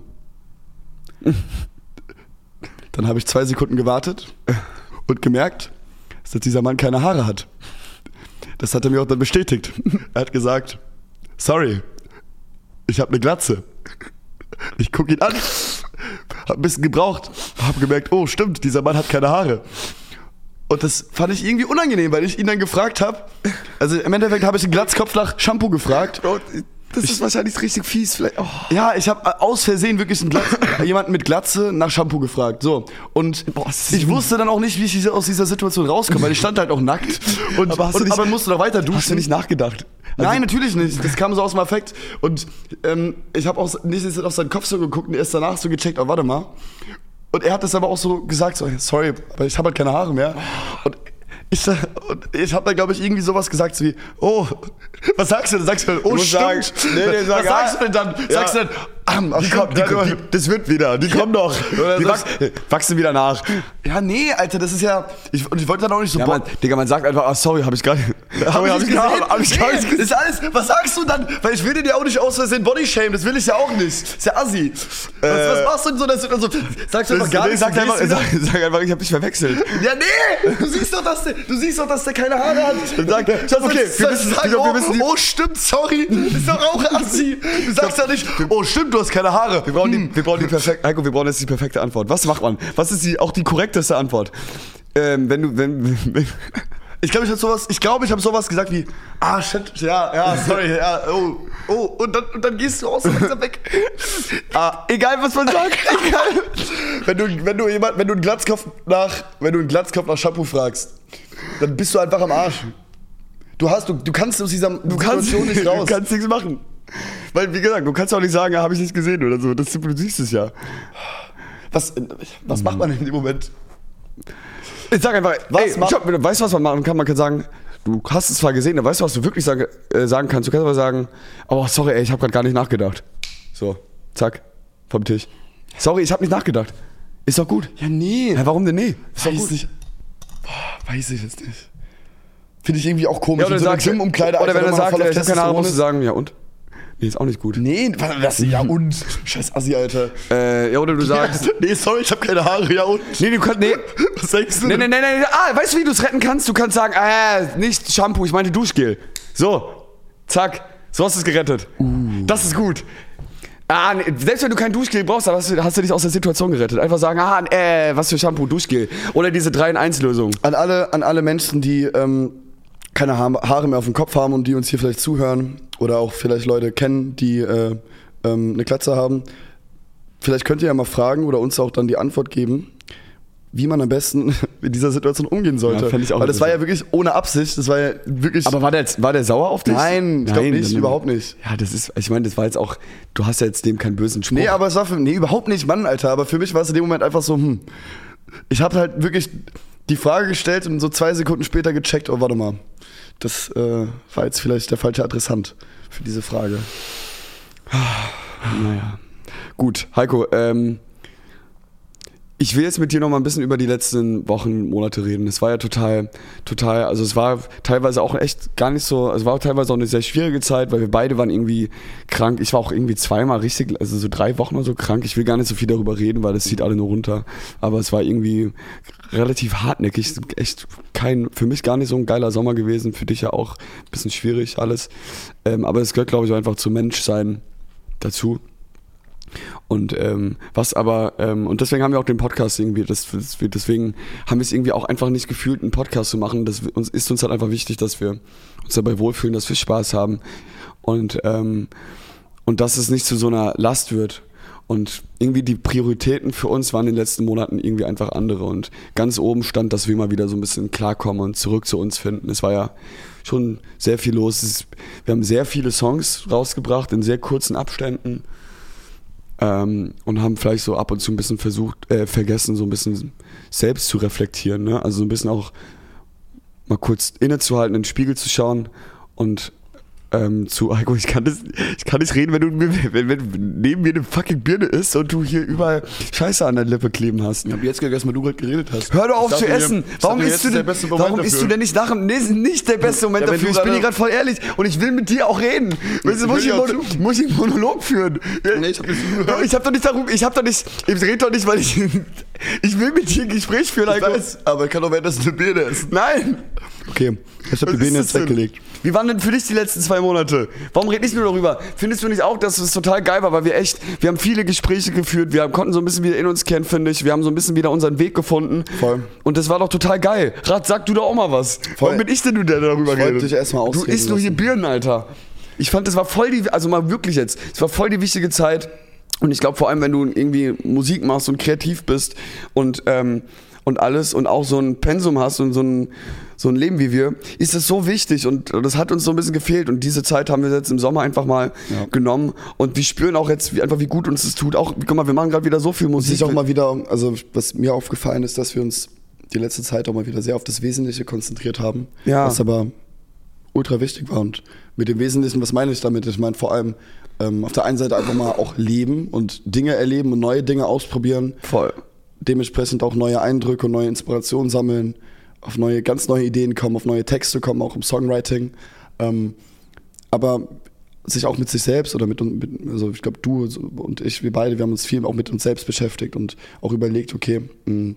Dann habe ich zwei Sekunden gewartet und gemerkt, dass dieser Mann keine Haare hat. Das hat er mir auch dann bestätigt. Er hat gesagt, sorry, ich habe eine Glatze. Ich gucke ihn an, habe ein bisschen gebraucht, habe gemerkt, oh stimmt, dieser Mann hat keine Haare. Und das fand ich irgendwie unangenehm, weil ich ihn dann gefragt habe. Also im Endeffekt habe ich den Glatzkopf nach Shampoo gefragt. Bro, das ist wahrscheinlich richtig fies. Vielleicht. Oh. Ja, ich habe aus Versehen wirklich einen Glatz, jemanden mit Glatze nach Shampoo gefragt. So. Und Boah, das ist ich übel. wusste dann auch nicht, wie ich diese- aus dieser Situation rauskomme, weil ich stand halt auch nackt. Und, Aber hast du und, nicht- aber musste noch weiter duschen. Hast du nicht nachgedacht? Also, Nein, natürlich nicht. Das kam so aus dem Affekt. Und ähm, ich habe auch nicht auf seinen Kopf so geguckt und erst danach so gecheckt, oh, warte mal. Und er hat das aber auch so gesagt, so, sorry, aber ich habe halt keine Haare mehr. Und ich, und ich habe dann, glaube ich, irgendwie sowas gesagt, so wie, oh, was sagst du denn? Sagst du dann, oh, musst stimmt. sagen, nee, nee, sag, was sagst du denn dann? ja. Sagst du dann, Am, die kommen, die, die, das wird wieder, die kommen doch. Die wach, wachsen wieder nach. Ja, nee, Alter, das ist ja. Ich, und ich wollte dann auch nicht so. Ja, man, Digga, man sagt einfach, ah, sorry, hab ich gar nicht. Hab ich, hab ich gesehen? Hab ich gar nicht gesehen. Ist alles, was sagst du dann? Weil ich will dir ja auch nicht aus Versehen Bodyshamen, das will ich ja auch nicht. Ist ja assi. Was, äh, was machst du denn so, dass du dann so. Sagst du einfach gar nichts? Sag einfach, sag, sag einfach, ich hab dich verwechselt. Ja, nee! Du siehst doch, dass der, du siehst doch, dass der keine Haare hat. Dann sag, okay, wir müssen, sagen, oh, wir müssen oh, stimmt, sorry. Ist doch auch assi. Du sagst ja nicht, oh, stimmt, du hast keine Haare. Wir brauchen, hm. die, wir brauchen die perfekte, Heiko, wir brauchen jetzt die perfekte Antwort. Was macht man? Was ist die, auch die korrekteste Antwort? Ähm, wenn du, wenn, wenn ich glaube, ich habe sowas, ich glaube, ich habe sowas gesagt wie, ah, shit, ja, ja, sorry, ja, oh, oh, und dann, und dann gehst du aus und dann weg. Ah, egal, was man sagt, egal. Wenn du, wenn du jemand, wenn du einen Glatzkopf nach, wenn du einen Glatzkopf nach Shampoo fragst, dann bist du einfach am Arsch. Du hast, du, du kannst aus dieser du kannst, Situation nicht raus. Du kannst nichts machen. Weil, wie gesagt, du kannst auch nicht sagen, ja, habe ich nicht gesehen oder so. Das, du siehst es ja. Was, was macht man in dem Moment? Ich sag einfach, was ey, ich hab, weißt du, was man machen kann? Man kann sagen, du hast es zwar gesehen, aber weißt du, was du wirklich sage, äh, sagen kannst? Du kannst aber sagen, oh, sorry, ey, ich habe gerade gar nicht nachgedacht. So, zack, vom Tisch. Sorry, ich habe nicht nachgedacht. Ist doch gut. Ja, nee. Ja, warum denn nee? Ist doch gut. Nicht. Boah, weiß ich jetzt nicht. Finde ich irgendwie auch komisch. Ja, oder so sagt, Umkleide, oder wenn er sagt, ich habe keine Ahnung, musst du sagen, ja und? Nee, ist auch nicht gut. Nee, was, ja und? Scheiß Assi, Alter. Äh, ja, oder du sagst... Ja, nee, sorry, ich habe keine Haare, ja und? Nee, du kannst... Nee. Was denkst du? Nee, nee, nee, nee. Ah, weißt du, wie du es retten kannst? Du kannst sagen, ah, nicht Shampoo, ich meinte Duschgel. So, zack, so hast du es gerettet. Uh. Das ist gut. Ah, nee, selbst wenn du kein Duschgel brauchst, dann hast du, hast du dich aus der Situation gerettet. Einfach sagen, ah, äh, was für Shampoo, Duschgel. Oder diese drei in eins Lösung. An alle, an alle Menschen, die ähm, keine Haare mehr auf dem Kopf haben und die uns hier vielleicht zuhören oder auch vielleicht Leute kennen, die äh, ähm, eine Glatze haben, vielleicht könnt ihr ja mal fragen oder uns auch dann die Antwort geben, wie man am besten mit dieser Situation umgehen sollte. Ja, ich auch. Weil das war ja wirklich ohne Absicht, das war ja wirklich... Aber war der, war der sauer auf dich? Nein, ich glaube nicht, überhaupt nicht. Ja, das ist, ich meine, das war jetzt auch, du hast ja jetzt dem keinen bösen Spruch. Nee, aber es war für, nee, überhaupt nicht, Mann, Alter, aber für mich war es in dem Moment einfach so, hm, ich habe halt wirklich die Frage gestellt und so zwei Sekunden später gecheckt, oh, warte mal, das äh, war jetzt vielleicht der falsche Adressant für diese Frage. Naja, gut, Heiko, ähm, ich will jetzt mit dir noch mal ein bisschen über die letzten Wochen, Monate reden. Es war ja total, total, also es war teilweise auch echt gar nicht so, also es war auch teilweise auch eine sehr schwierige Zeit, weil wir beide waren irgendwie krank. Ich war auch irgendwie zweimal richtig, also so drei Wochen oder so krank. Ich will gar nicht so viel darüber reden, weil das zieht alle nur runter. Aber es war irgendwie relativ hartnäckig, echt kein, für mich gar nicht so ein geiler Sommer gewesen, für dich ja auch ein bisschen schwierig alles. Ähm, aber es gehört, glaube ich, einfach zum Menschsein dazu. Und ähm, was aber, ähm, und deswegen haben wir auch den Podcast irgendwie, das, das, deswegen haben wir es irgendwie auch einfach nicht gefühlt, einen Podcast zu machen. Das uns, ist uns halt einfach wichtig, dass wir uns dabei wohlfühlen, dass wir Spaß haben und, ähm, und dass es nicht zu so einer Last wird. Und irgendwie die Prioritäten für uns waren in den letzten Monaten irgendwie einfach andere. Und ganz oben stand, dass wir mal wieder so ein bisschen klarkommen und zurück zu uns finden. Es war ja schon sehr viel los. Es, wir haben sehr viele Songs rausgebracht in sehr kurzen Abständen. Ähm, und haben vielleicht so ab und zu ein bisschen versucht, äh, vergessen, so ein bisschen selbst zu reflektieren, ne? Also so ein bisschen auch mal kurz innezuhalten, in den Spiegel zu schauen und ähm, zu, Heiko, ich kann das, ich kann nicht reden, wenn du mir, wenn, wenn neben mir eine fucking Birne isst und du hier überall Scheiße an der Lippe kleben hast. Ich hab jetzt gegessen, weil du gerade geredet hast. Hör doch auf zu essen! Warum isst du denn, warum isst du denn nicht nach dem, nee, nicht der beste Moment ja, dafür, ich bin hier gerade voll ehrlich und ich will mit dir auch reden. Weißt du, muss ich, Mono, muss ich einen Monolog führen? Nee, ich hab nicht zugehört. Ich hab doch nicht darum, ich hab doch nicht, ich rede doch nicht, weil ich, ich will mit dir ein Gespräch führen, Heiko. Ich weiß, aber ich kann doch währenddessen eine Birne essen. Nein! Okay, ich hab die Birne jetzt weggelegt. Wie waren denn für dich die letzten zwei Monate? Warum red ich nur darüber? Findest du nicht auch, dass es total geil war, weil wir echt, wir haben viele Gespräche geführt, wir konnten so ein bisschen wieder in uns kennen, finde ich, wir haben so ein bisschen wieder unseren Weg gefunden. Voll. Und das war doch total geil. Rat, sag du doch auch mal was. Voll. Warum bin ich denn du, der darüber redet? Ich wollte dich erstmal ausreden Du isst nur hier Birnen, Alter. Ich fand, das war voll die, also mal wirklich jetzt, es war voll die wichtige Zeit. Und ich glaube vor allem, wenn du irgendwie Musik machst und kreativ bist und, ähm, und alles und auch so ein Pensum hast und so ein, so ein Leben wie wir, ist das so wichtig und das hat uns so ein bisschen gefehlt und diese Zeit haben wir jetzt im Sommer einfach mal ja. genommen und wir spüren auch jetzt wie, einfach, wie gut uns das tut. Auch, guck mal, wir machen gerade wieder so viel Musik. Ich auch mal wieder, also was mir aufgefallen ist, dass wir uns die letzte Zeit auch mal wieder sehr auf das Wesentliche konzentriert haben, ja. was aber ultra wichtig war und mit dem Wesentlichen, was meine ich damit? Ich meine vor allem ähm, auf der einen Seite einfach mal auch leben und Dinge erleben und neue Dinge ausprobieren. Voll. Dementsprechend auch neue Eindrücke und neue Inspirationen sammeln, auf neue, ganz neue Ideen kommen, auf neue Texte kommen, auch im Songwriting. Ähm, aber sich auch mit sich selbst oder mit, mit also ich glaube du und ich, wir beide, wir haben uns viel auch mit uns selbst beschäftigt und auch überlegt, okay, mh,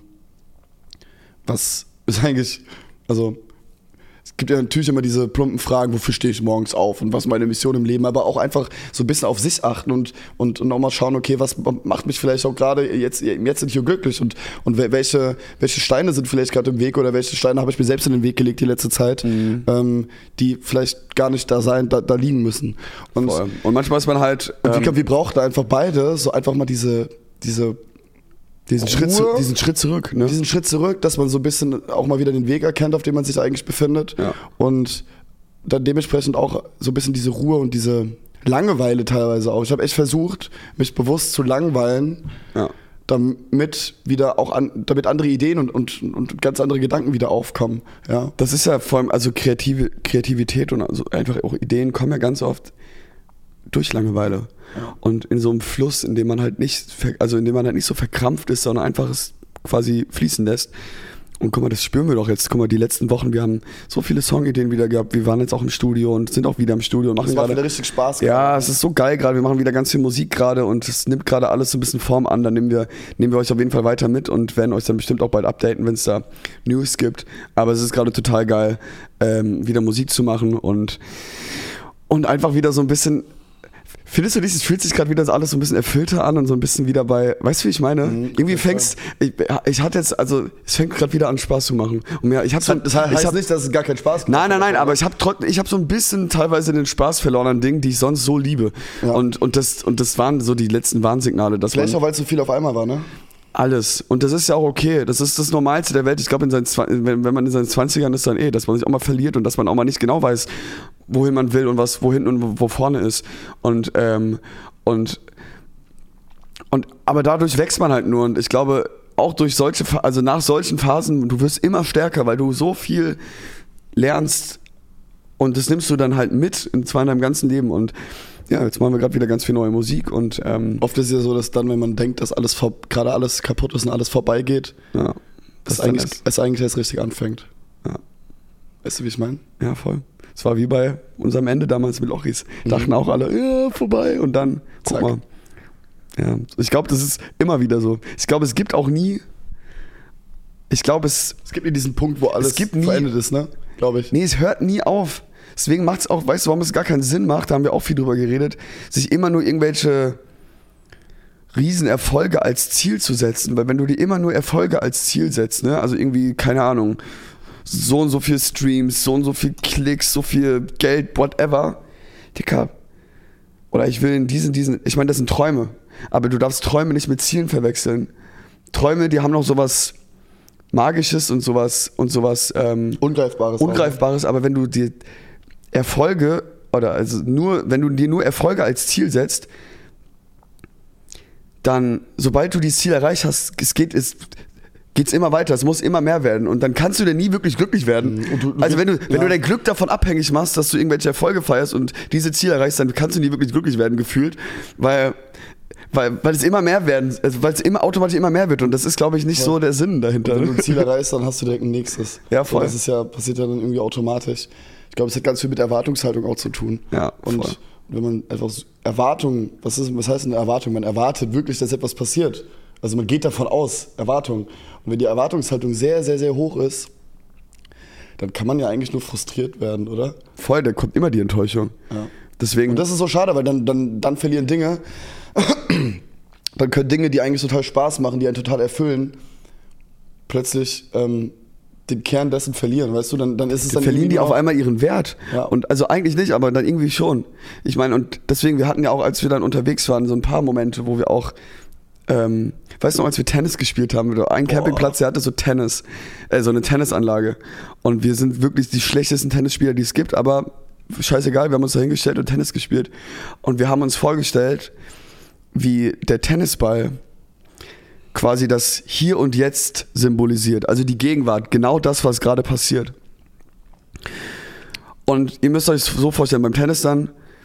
was ist eigentlich, also es gibt ja natürlich immer diese plumpen Fragen, wofür stehe ich morgens auf und was ist meine Mission im Leben, aber auch einfach so ein bisschen auf sich achten und, und, und auch mal schauen, okay, was macht mich vielleicht auch gerade jetzt, jetzt nicht so glücklich und, und welche, welche Steine sind vielleicht gerade im Weg oder welche Steine habe ich mir selbst in den Weg gelegt die letzte Zeit, mhm. ähm, die vielleicht gar nicht da sein, da, da liegen müssen. Und, und manchmal ist man halt... Und ähm, wir brauchen einfach beide so einfach mal diese, diese Diesen Schritt, zu, diesen Schritt zurück, ne? Diesen Schritt zurück, dass man so ein bisschen auch mal wieder den Weg erkennt, auf dem man sich eigentlich befindet. Ja. Und dann dementsprechend auch so ein bisschen diese Ruhe und diese Langeweile teilweise auch. Ich habe echt versucht, mich bewusst zu langweilen, ja. damit wieder auch an, damit andere Ideen und, und, und ganz andere Gedanken wieder aufkommen. Ja. Das ist ja vor allem, also kreative Kreativität und also einfach auch Ideen kommen ja ganz oft durch Langeweile. Ja. Und in so einem Fluss, in dem man halt nicht, also in dem man halt nicht so verkrampft ist, sondern einfach es quasi fließen lässt. Und guck mal, das spüren wir doch jetzt. Guck mal, die letzten Wochen, wir haben so viele Songideen wieder gehabt. Wir waren jetzt auch im Studio und sind auch wieder im Studio. Und machen das macht gerade wieder richtig Spaß. Ja, gerade. Es ist so geil gerade. Wir machen wieder ganz viel Musik gerade und es nimmt gerade alles so ein bisschen Form an. Dann nehmen wir, nehmen wir euch auf jeden Fall weiter mit und werden euch dann bestimmt auch bald updaten, wenn es da News gibt. Aber es ist gerade total geil, ähm, wieder Musik zu machen und, und einfach wieder so ein bisschen... Findest du nicht, es fühlt sich gerade wieder alles so ein bisschen erfüllter an und so ein bisschen wieder bei, weißt du, wie ich meine? Mhm, Irgendwie fängst, ich, ich hatte jetzt, also es fängt gerade wieder an Spaß zu machen. Und mir, ich hab so, das heißt ich hab, nicht, dass es gar keinen Spaß macht. Nein, nein, nein, aber ich habe ich hab so ein bisschen teilweise den Spaß verloren an Dingen, die ich sonst so liebe. Ja. Und, und, das, und das waren so die letzten Warnsignale. Dass Vielleicht man, auch, weil es so viel auf einmal war, ne? Alles. Und das ist ja auch okay. Das ist das Normalste der Welt. Ich glaube, wenn, wenn man in seinen zwanzigern ist, dann eh, dass man sich auch mal verliert und dass man auch mal nicht genau weiß, wohin man will und was wo hinten und wo, wo vorne ist. Und, ähm, und, und, aber dadurch wächst man halt nur. Und ich glaube, auch durch solche, also nach solchen Phasen, du wirst immer stärker, weil du so viel lernst und das nimmst du dann halt mit, und zwar in deinem ganzen Leben. Und ja, jetzt machen wir gerade wieder ganz viel neue Musik und ähm, oft ist es ja so, dass dann, wenn man denkt, dass alles vor, gerade alles kaputt ist und alles vorbeigeht, ja, dass eigentlich, es eigentlich erst richtig anfängt. Ja. Weißt du, wie ich meine? Ja, voll. Es war wie bei unserem Ende damals mit Lochis. Mhm. Dachten auch alle, ja, vorbei und dann, guck Zack. mal. Ja, ich glaube, das ist immer wieder so. Ich glaube, es gibt auch nie, ich glaube, es... Es gibt nie diesen Punkt, wo alles es gibt nie, verendet ist, ne? Glaube ich. Nee, es hört nie auf. Deswegen macht es auch, weißt du, warum es gar keinen Sinn macht, da haben wir auch viel drüber geredet, sich immer nur irgendwelche Riesenerfolge als Ziel zu setzen. Weil wenn du dir immer nur Erfolge als Ziel setzt, ne, also irgendwie, keine Ahnung, so und so viel Streams, so und so viel Klicks, so viel Geld, whatever, Dicker, oder ich will in diesen, diesen, ich meine, das sind Träume, aber du darfst Träume nicht mit Zielen verwechseln. Träume, die haben noch sowas Magisches und sowas, und sowas ähm, Ungreifbares. Ungreifbares, aber wenn du dir Erfolge, oder also nur, wenn du dir nur Erfolge als Ziel setzt, dann, sobald du dieses Ziel erreicht hast, es geht, es geht's immer weiter, es muss immer mehr werden und dann kannst du dir nie wirklich glücklich werden. Und du, du, also wenn du, wenn ja. du dein Glück davon abhängig machst, dass du irgendwelche Erfolge feierst und diese Ziele erreichst, dann kannst du nie wirklich glücklich werden, gefühlt, weil Weil, weil es immer mehr werden, also weil es immer automatisch immer mehr wird und das ist, glaube ich, nicht ja. so der Sinn dahinter. Und wenn du ein Ziel erreichst, dann hast du direkt ein nächstes. Ja, voll. Und das ist ja, passiert ja dann irgendwie automatisch. Ich glaube, es hat ganz viel mit Erwartungshaltung auch zu tun. Ja, und voll. wenn man einfach Erwartung, was ist, was heißt eine Erwartung? Man erwartet wirklich, dass etwas passiert. Also man geht davon aus, Erwartung. Und wenn die Erwartungshaltung sehr, sehr, sehr hoch ist, dann kann man ja eigentlich nur frustriert werden, oder? Voll, da kommt immer die Enttäuschung. Ja. Deswegen. Und das ist so schade, weil dann, dann, dann verlieren Dinge, dann können Dinge, die eigentlich total Spaß machen, die einen total erfüllen, plötzlich ähm, den Kern dessen verlieren, weißt du, dann, dann ist es dann verlieren die auf einmal ihren Wert. Ja. Und also eigentlich nicht, aber dann irgendwie schon. Ich meine, und deswegen, wir hatten ja auch, als wir dann unterwegs waren, so ein paar Momente, wo wir auch, ähm, weißt du noch, als wir Tennis gespielt haben, ein Campingplatz, der hatte so Tennis, äh, so eine Tennisanlage. Und wir sind wirklich die schlechtesten Tennisspieler, die es gibt, aber scheißegal, wir haben uns da hingestellt und Tennis gespielt. Und wir haben uns vorgestellt, wie der Tennisball quasi das Hier und Jetzt symbolisiert, also die Gegenwart, genau das, was gerade passiert. Und ihr müsst euch so vorstellen, beim Tennis dann,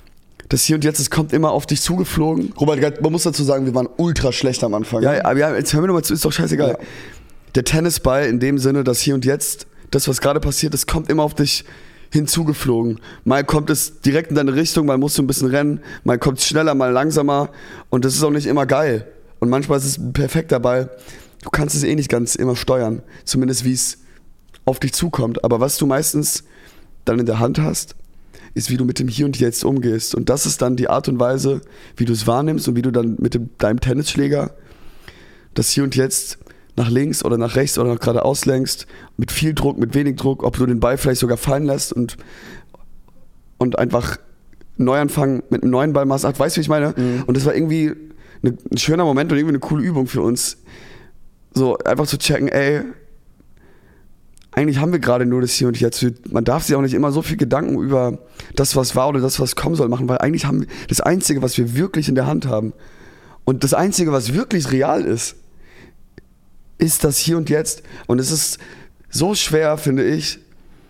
Das Hier und Jetzt, es kommt immer auf dich zugeflogen. Robert, man muss dazu sagen, wir waren ultra schlecht am Anfang. Ja, aber ja, jetzt hör mir doch mal zu, ist doch scheißegal. Ja. Der Tennisball in dem Sinne, das Hier und Jetzt, das, was gerade passiert, das kommt immer auf dich hinzugeflogen. Mal kommt es direkt in deine Richtung, mal musst du ein bisschen rennen, mal kommt es schneller, mal langsamer und das ist auch nicht immer geil. Und manchmal ist es ein perfekter Ball. Du kannst es eh nicht ganz immer steuern, zumindest wie es auf dich zukommt. Aber was du meistens dann in der Hand hast, ist, wie du mit dem Hier und Jetzt umgehst. Und das ist dann die Art und Weise, wie du es wahrnimmst und wie du dann mit dem, deinem Tennisschläger das Hier und Jetzt nach links oder nach rechts oder nach geradeaus lenkst, mit viel Druck, mit wenig Druck, ob du den Ball vielleicht sogar fallen lässt und, und einfach Neuanfang mit einem neuen Ball machst. Ach, weißt du, wie ich meine? Mhm. Und das war irgendwie eine, ein schöner Moment und irgendwie eine coole Übung für uns. So einfach zu checken, ey, eigentlich haben wir gerade nur das Hier und Jetzt. Man darf sich auch nicht immer so viel Gedanken über das, was war oder das, was kommen soll, machen, weil eigentlich haben wir das Einzige, was wir wirklich in der Hand haben und das Einzige, was wirklich real ist, ist das Hier und Jetzt. Und es ist so schwer, finde ich,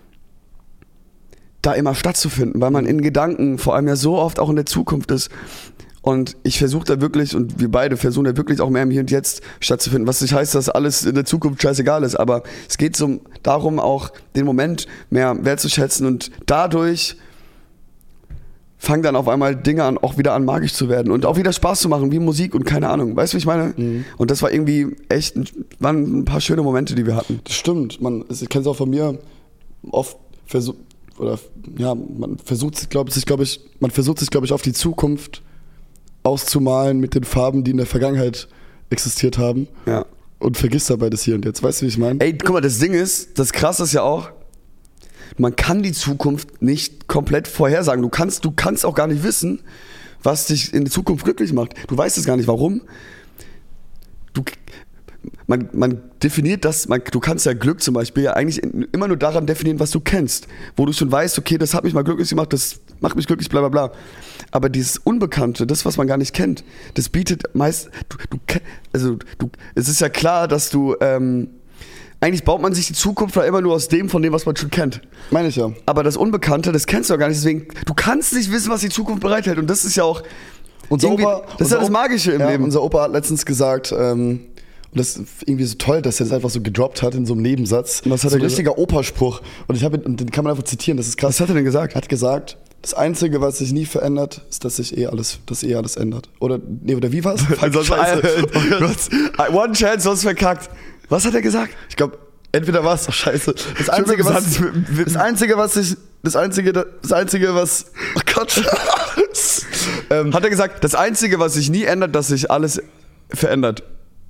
da immer stattzufinden, weil man in Gedanken vor allem ja so oft auch in der Zukunft ist. Und ich versuche da wirklich, und wir beide versuchen da wirklich auch mehr im Hier und Jetzt stattzufinden, was nicht heißt, dass alles in der Zukunft scheißegal ist, aber es geht so darum, auch den Moment mehr wertzuschätzen und dadurch fangen dann auf einmal Dinge an, auch wieder an magisch zu werden und auch wieder Spaß zu machen, wie Musik und keine Ahnung. Weißt du, wie ich meine? Mhm. Und das war irgendwie echt, waren ein paar schöne Momente, die wir hatten. Das stimmt. Man, ich kenne es auch von mir, oft versucht, oder ja, man versucht sich, glaube ich, glaube ich, man versucht sich, glaube ich, auf die Zukunft auszumalen mit den Farben, die in der Vergangenheit existiert haben. Ja. Und vergisst dabei das Hier und Jetzt. Weißt du, wie ich meine? Ey, guck mal, das Ding ist, das Krasse ist ja auch, man kann die Zukunft nicht komplett vorhersagen. Du kannst, du kannst auch gar nicht wissen, was dich in der Zukunft glücklich macht. Du weißt es gar nicht, warum. Du, man, man definiert das, man, du kannst ja Glück zum Beispiel ja eigentlich immer nur daran definieren, was du kennst. Wo du schon weißt, okay, das hat mich mal glücklich gemacht, das macht mich glücklich, bla bla bla. Aber dieses Unbekannte, das, was man gar nicht kennt, das bietet meist, du, du, also du, es ist ja klar, dass du, ähm, eigentlich baut man sich die Zukunft ja immer nur aus dem, von dem, was man schon kennt. Meine ich ja. Aber das Unbekannte, das kennst du ja gar nicht, deswegen, du kannst nicht wissen, was die Zukunft bereithält und das ist ja auch, unser Opa, das ist ja das Magische im ja, Leben. Unser Opa hat letztens gesagt, ähm, und das ist irgendwie so toll, dass er das einfach so gedroppt hat in so einem Nebensatz. Was hat so er ein richtiger Opa-Spruch. Und ich habe, den kann man einfach zitieren, das ist krass. Was hat er denn gesagt? Er hat gesagt, das Einzige, was sich nie verändert, ist, dass sich eh alles, dass eh alles ändert. Oder, nee, oder wie war's? One chance, sonst verkackt. Was hat er gesagt? Ich glaube, entweder war's doch scheiße. Das Einzige, was, das Einzige, was sich, das Einzige, das Einzige, was, oh Gott. ähm, hat er gesagt, das Einzige, was sich nie ändert, dass sich alles verändert.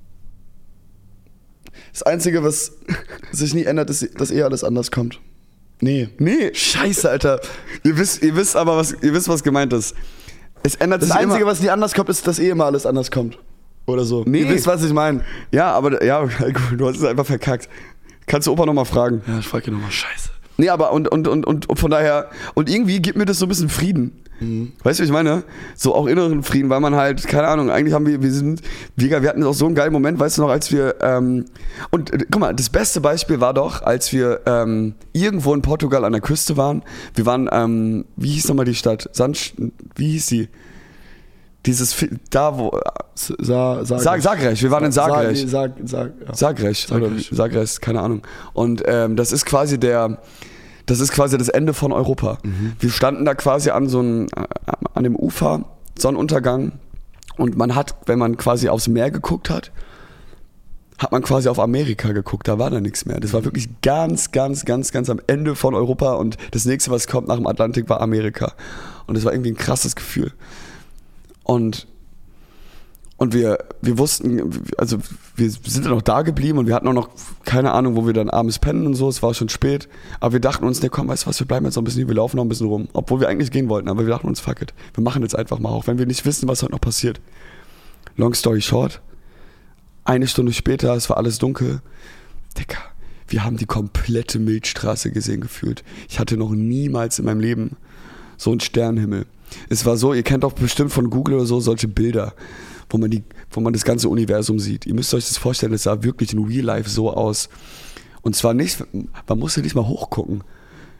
Das Einzige, was sich nie ändert, ist, dass eh alles anders kommt. Nee. Nee. Scheiße, Alter. Ihr wisst, ihr wisst aber, was, ihr wisst, was gemeint ist. Es ändert das sich Einzige, immer. was nie anders kommt, ist, dass eh immer alles anders kommt. Oder so. Nee. Ihr wisst, was ich meine. Ja, aber, ja, du hast es einfach verkackt. Kannst du Opa nochmal fragen? Ja, ich frage ihn nochmal. Scheiße. Nee, aber und, und, und, und von daher, und irgendwie gibt mir das so ein bisschen Frieden. Mhm. Weißt du, was ich meine? So auch inneren Frieden, weil man halt, keine Ahnung, eigentlich haben wir, wir sind, wir, wir hatten auch so einen geilen Moment, weißt du noch, als wir, ähm, und äh, guck mal, das beste Beispiel war doch, als wir ähm, irgendwo in Portugal an der Küste waren. Wir waren, ähm, wie hieß nochmal die Stadt? Sand, wie hieß sie? Dieses, da wo, Sa, Sa, Sag, Sagres, wir waren in Sagres. Sag, Sag, ja. Sagres, Sagres, oder Sagres, keine Ahnung. Und ähm, das ist quasi der, das ist quasi das Ende von Europa. Mhm. Wir standen da quasi an so einem, an dem Ufer, Sonnenuntergang, und man hat, wenn man quasi aufs Meer geguckt hat, hat man quasi auf Amerika geguckt, da war da nichts mehr. Das war wirklich ganz, ganz, ganz, ganz am Ende von Europa und das nächste, was kommt nach dem Atlantik, war Amerika. Und das war irgendwie ein krasses Gefühl. Und, und wir, wir wussten, also wir sind dann noch da geblieben und wir hatten auch noch keine Ahnung, wo wir dann abends pennen und so, es war schon spät, aber wir dachten uns, ne komm, weißt du was, wir bleiben jetzt noch ein bisschen hier, wir laufen noch ein bisschen rum, obwohl wir eigentlich gehen wollten, aber wir dachten uns, fuck it, wir machen jetzt einfach mal, auch wenn wir nicht wissen, was heute noch passiert. Long story short, eine Stunde später, es war alles dunkel, Digga, wir haben die komplette Milchstraße gesehen gefühlt. Ich hatte noch niemals in meinem Leben so einen Sternenhimmel. Es war so, ihr kennt auch bestimmt von Google oder so solche Bilder, wo man, die, wo man das ganze Universum sieht. Ihr müsst euch das vorstellen, es sah wirklich in Real Life so aus. Und zwar nicht, man musste nicht mal hochgucken.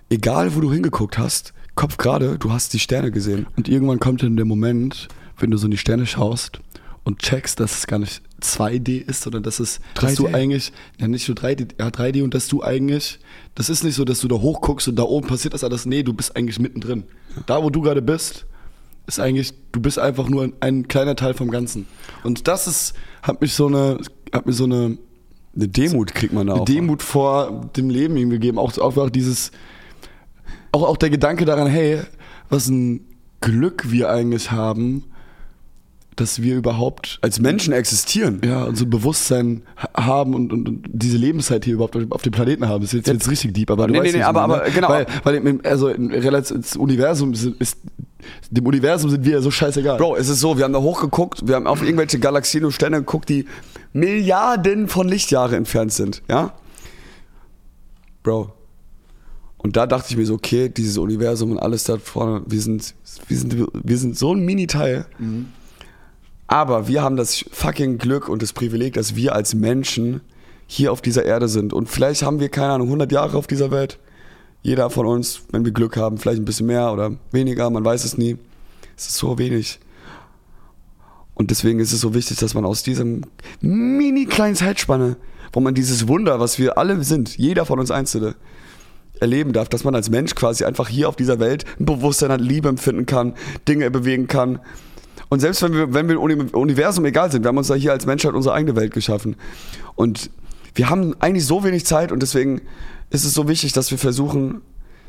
egal wo du hingeguckt hast, Kopf gerade, du hast die Sterne gesehen. Und irgendwann kommt dann der Moment, wenn du so in die Sterne schaust und checkst, dass es gar nicht zwei D ist, sondern dass es, dass du eigentlich, ja nicht nur drei D, ja drei D und dass du eigentlich, das ist nicht so, dass du da hochguckst und da oben passiert das alles, nee, du bist eigentlich mittendrin. Da, wo du gerade bist, ist eigentlich, du bist einfach nur ein, ein kleiner Teil vom Ganzen. Und das ist, hat mich so eine, hat mir so eine, eine Demut kriegt man da eine auch. Demut vor dem Leben ihm gegeben, auch, auch, auch dieses, auch, auch der Gedanke daran, hey, was ein Glück wir eigentlich haben, dass wir überhaupt als Menschen existieren. Ja, und so ein Bewusstsein haben und, und, und diese Lebenszeit hier überhaupt auf dem Planeten haben. Das ist jetzt, jetzt richtig deep, aber du nee, weißt nee, nee, aber, aber genau. Weil, weil im, also in Relation ins Universum ist, ist, dem Universum sind wir ja so scheißegal. Bro, es ist so, wir haben da hochgeguckt, wir haben auf irgendwelche Galaxien und Sterne geguckt, die Milliarden von Lichtjahre entfernt sind, ja? Bro. Und da dachte ich mir so, okay, dieses Universum und alles da vorne, wir sind, wir sind, wir sind so ein Mini-Teil. Mhm. Aber wir haben das fucking Glück und das Privileg, dass wir als Menschen hier auf dieser Erde sind. Und vielleicht haben wir, keine Ahnung, hundert Jahre auf dieser Welt. Jeder von uns, wenn wir Glück haben, vielleicht ein bisschen mehr oder weniger, man weiß es nie. Es ist so wenig. Und deswegen ist es so wichtig, dass man aus diesem mini kleinen Zeitspanne, wo man dieses Wunder, was wir alle sind, jeder von uns Einzelne, erleben darf, dass man als Mensch quasi einfach hier auf dieser Welt ein Bewusstsein hat, Liebe empfinden kann, Dinge bewegen kann. Und selbst wenn wir, wenn wir im Universum egal sind, wir haben uns da hier als Menschheit unsere eigene Welt geschaffen. Und wir haben eigentlich so wenig Zeit und deswegen ist es so wichtig, dass wir versuchen,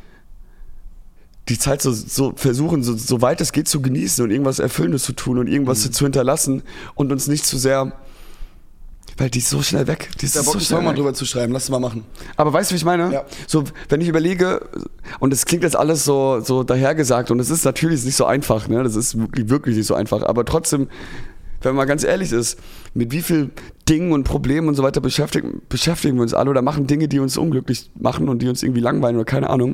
die Zeit so, so versuchen, so, so weit es geht zu genießen und irgendwas Erfüllendes zu tun und irgendwas mhm. zu hinterlassen und uns nicht zu sehr, weil die ist so schnell weg. Die ist ja, so Bock, schnell mal drüber zu schreiben, lass es mal machen. Aber weißt du, wie ich meine? Ja. So, wenn ich überlege, und es klingt jetzt alles so, so dahergesagt und es ist natürlich nicht so einfach, ne? Das ist wirklich, wirklich nicht so einfach, aber trotzdem, wenn man mal ganz ehrlich ist, mit wie viel Dingen und Problemen und so weiter beschäftigen, beschäftigen wir uns alle oder machen Dinge, die uns unglücklich machen und die uns irgendwie langweilen oder keine Ahnung.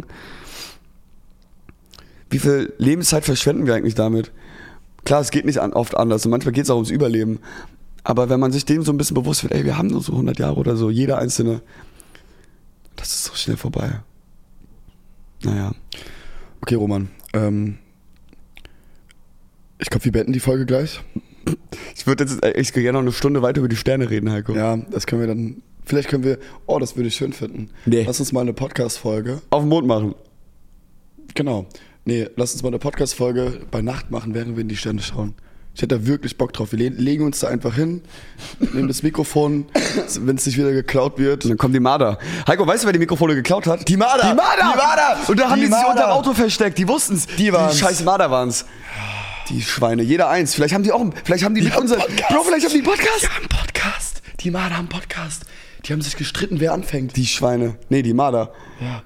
Wie viel Lebenszeit verschwenden wir eigentlich damit? Klar, es geht nicht an, oft anders und manchmal geht es auch ums Überleben. Aber wenn man sich dem so ein bisschen bewusst wird, ey, wir haben nur so hundert Jahre oder so, jeder einzelne, das ist so schnell vorbei. Naja. Okay, Roman. Ähm, ich glaube, wir beenden die Folge gleich. Ich würde jetzt echt gerne noch eine Stunde weiter über die Sterne reden, Heiko. Ja, das können wir dann, vielleicht können wir, oh, das würde ich schön finden. Nee. Lass uns mal eine Podcast-Folge. Auf den Mond machen. Genau. Nee, lass uns mal eine Podcast-Folge bei Nacht machen, während wir in die Sterne schauen. Ich hätte da wirklich Bock drauf. Wir le- legen uns da einfach hin, nehmen das Mikrofon, wenn es nicht wieder geklaut wird. Und dann kommt die Marder. Heiko, weißt du, wer die Mikrofone geklaut hat? Die Marder! Die Marder! Die Marder! Und da haben die, die sich Marder. unter dem Auto versteckt. Die wussten's. Die waren's. Die scheiß Marder waren's. Die Schweine. Jeder eins. Vielleicht haben die auch, vielleicht haben die, Die mit haben unser, Podcast. Bro, vielleicht haben die einen Podcast. Die haben einen Podcast. Die Marder haben einen Podcast. Die haben sich gestritten, wer anfängt. Die Schweine. Nee, die Marder. Ja.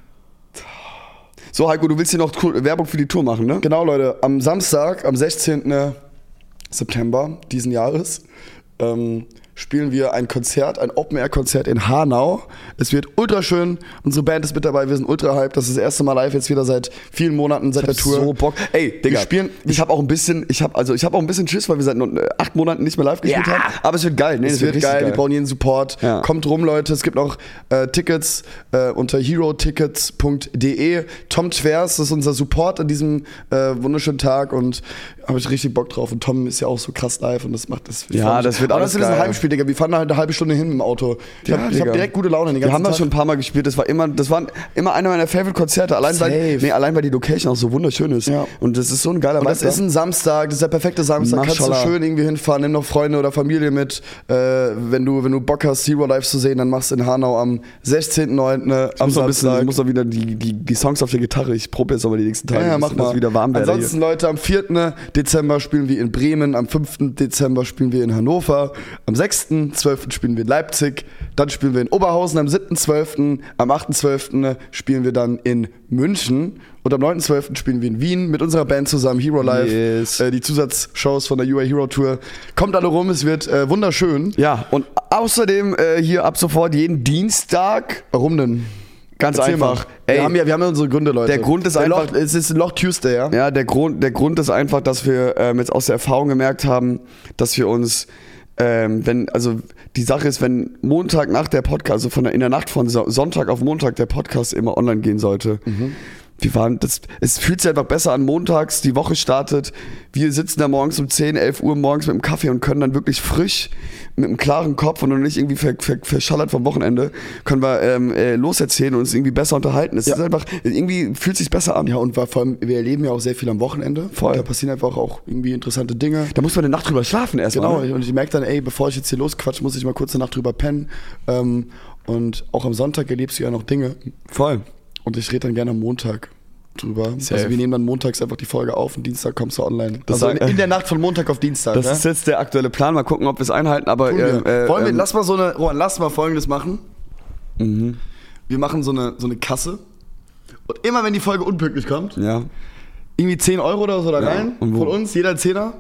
So, Heiko, du willst hier noch Werbung für die Tour machen, ne? Genau, Leute. Am Samstag, am sechzehnten September diesen Jahres, ähm, spielen wir ein Konzert, ein Open-Air-Konzert in Hanau. Es wird ultra schön. Unsere Band ist mit dabei. Wir sind ultra hyped. Das ist das erste Mal live jetzt wieder seit vielen Monaten, seit der Tour. So Bock. Ey, Digga, wir spielen. Ich habe auch ein bisschen, ich habe also ich habe auch ein bisschen Schiss, weil wir seit acht Monaten nicht mehr live gespielt Ja. haben. Aber es wird geil. Nee, Es wird geil. Wir brauchen jeden Support. Ja. Kommt rum, Leute. Es gibt noch äh, Tickets äh, unter hero tickets punkt de. Tom Twers, das ist unser Support an diesem äh, wunderschönen Tag und habe ich richtig Bock drauf. Und Tom ist ja auch so krass live und das macht das. Ja, das wird Aber alles das ist ein geil. Heimspiel, Digga. Wir fahren halt eine halbe Stunde hin im Auto. Ich Ja, habe hab Digga. direkt gute Laune den ganzen Wir haben Tag. das schon ein paar Mal gespielt. Das war immer, das waren immer einer meiner Favorite-Konzerte. Allein weil, Safe. nee, allein weil die Location auch so wunderschön ist. Ja. Und das ist so ein geiler Und das ist ein Samstag, das ist der perfekte Samstag. Kannst du Maschallah. schön irgendwie hinfahren, nimm noch Freunde oder Familie mit. Äh, wenn du wenn du Bock hast, Zero Live zu sehen, dann machst du in Hanau am sechzehnten neunten am Ich muss noch ein bisschen, ich Samstag. muss noch wieder die, die, die Songs auf der Gitarre. Ich probiere jetzt aber die nächsten Tage, Ja, ja, bis mach das mal. wieder warm werde. Ansonsten, Leute, am vierten Dezember spielen wir in Bremen, am fünften Dezember spielen wir in Hannover, am sechsten zwölften spielen wir in Leipzig, dann spielen wir in Oberhausen, am siebten zwölften am achten zwölften spielen wir dann in München und am neunten zwölften spielen wir in Wien mit unserer Band zusammen, Hero Live, Yes. äh, die Zusatzshows von der U A Hero Tour. Kommt alle rum, es wird äh, wunderschön. Ja, und außerdem äh, hier ab sofort jeden Dienstag. Warum denn? Ganz Erzähl einfach. mal. Ey, wir, haben ja, wir haben ja unsere Gründe, Leute. Der Grund ist der einfach- Loch, es ist Loch Tuesday, ja? Ja, der Grund, der Grund ist einfach, dass wir ähm, jetzt aus der Erfahrung gemerkt haben, dass wir uns, ähm, wenn, also die Sache ist, wenn Montag nach der Podcast, also von der, in der Nacht von So- Sonntag auf Montag der Podcast immer online gehen sollte, mhm. wir waren, das, es fühlt sich einfach besser an montags, die Woche startet, wir sitzen da morgens um zehn, elf Uhr morgens mit dem Kaffee und können dann wirklich frisch, mit einem klaren Kopf und nicht irgendwie ver, ver, verschallert vom Wochenende, können wir ähm, äh, loserzählen und uns irgendwie besser unterhalten. Es ja. ist einfach, irgendwie fühlt sich besser an. Ja, und vor allem, wir erleben ja auch sehr viel am Wochenende. Voll. Da passieren einfach auch irgendwie interessante Dinge. Da muss man eine Nacht drüber schlafen erstmal. Genau, Ne? und ich merke dann, ey, bevor ich jetzt hier losquatsch, muss ich mal kurz eine Nacht drüber pennen. Ähm, und auch am Sonntag erlebst du ja noch Dinge. Voll. Und ich rede dann gerne am Montag drüber. Safe. Also wir nehmen dann montags einfach die Folge auf und Dienstag kommst du online. Das Also sag- in, in der Nacht von Montag auf Dienstag. Das ne? ist jetzt der aktuelle Plan. Mal gucken, ob wir es einhalten. Aber Tun wir. äh, äh, Wollen wir, ähm, lass mal so eine, Roman, lass mal Folgendes machen. mhm. Wir machen so eine, so eine Kasse. Und immer wenn die Folge unpünktlich kommt, Ja. irgendwie zehn Euro oder so da Ja, rein. und wo? Von uns, jeder Zehner.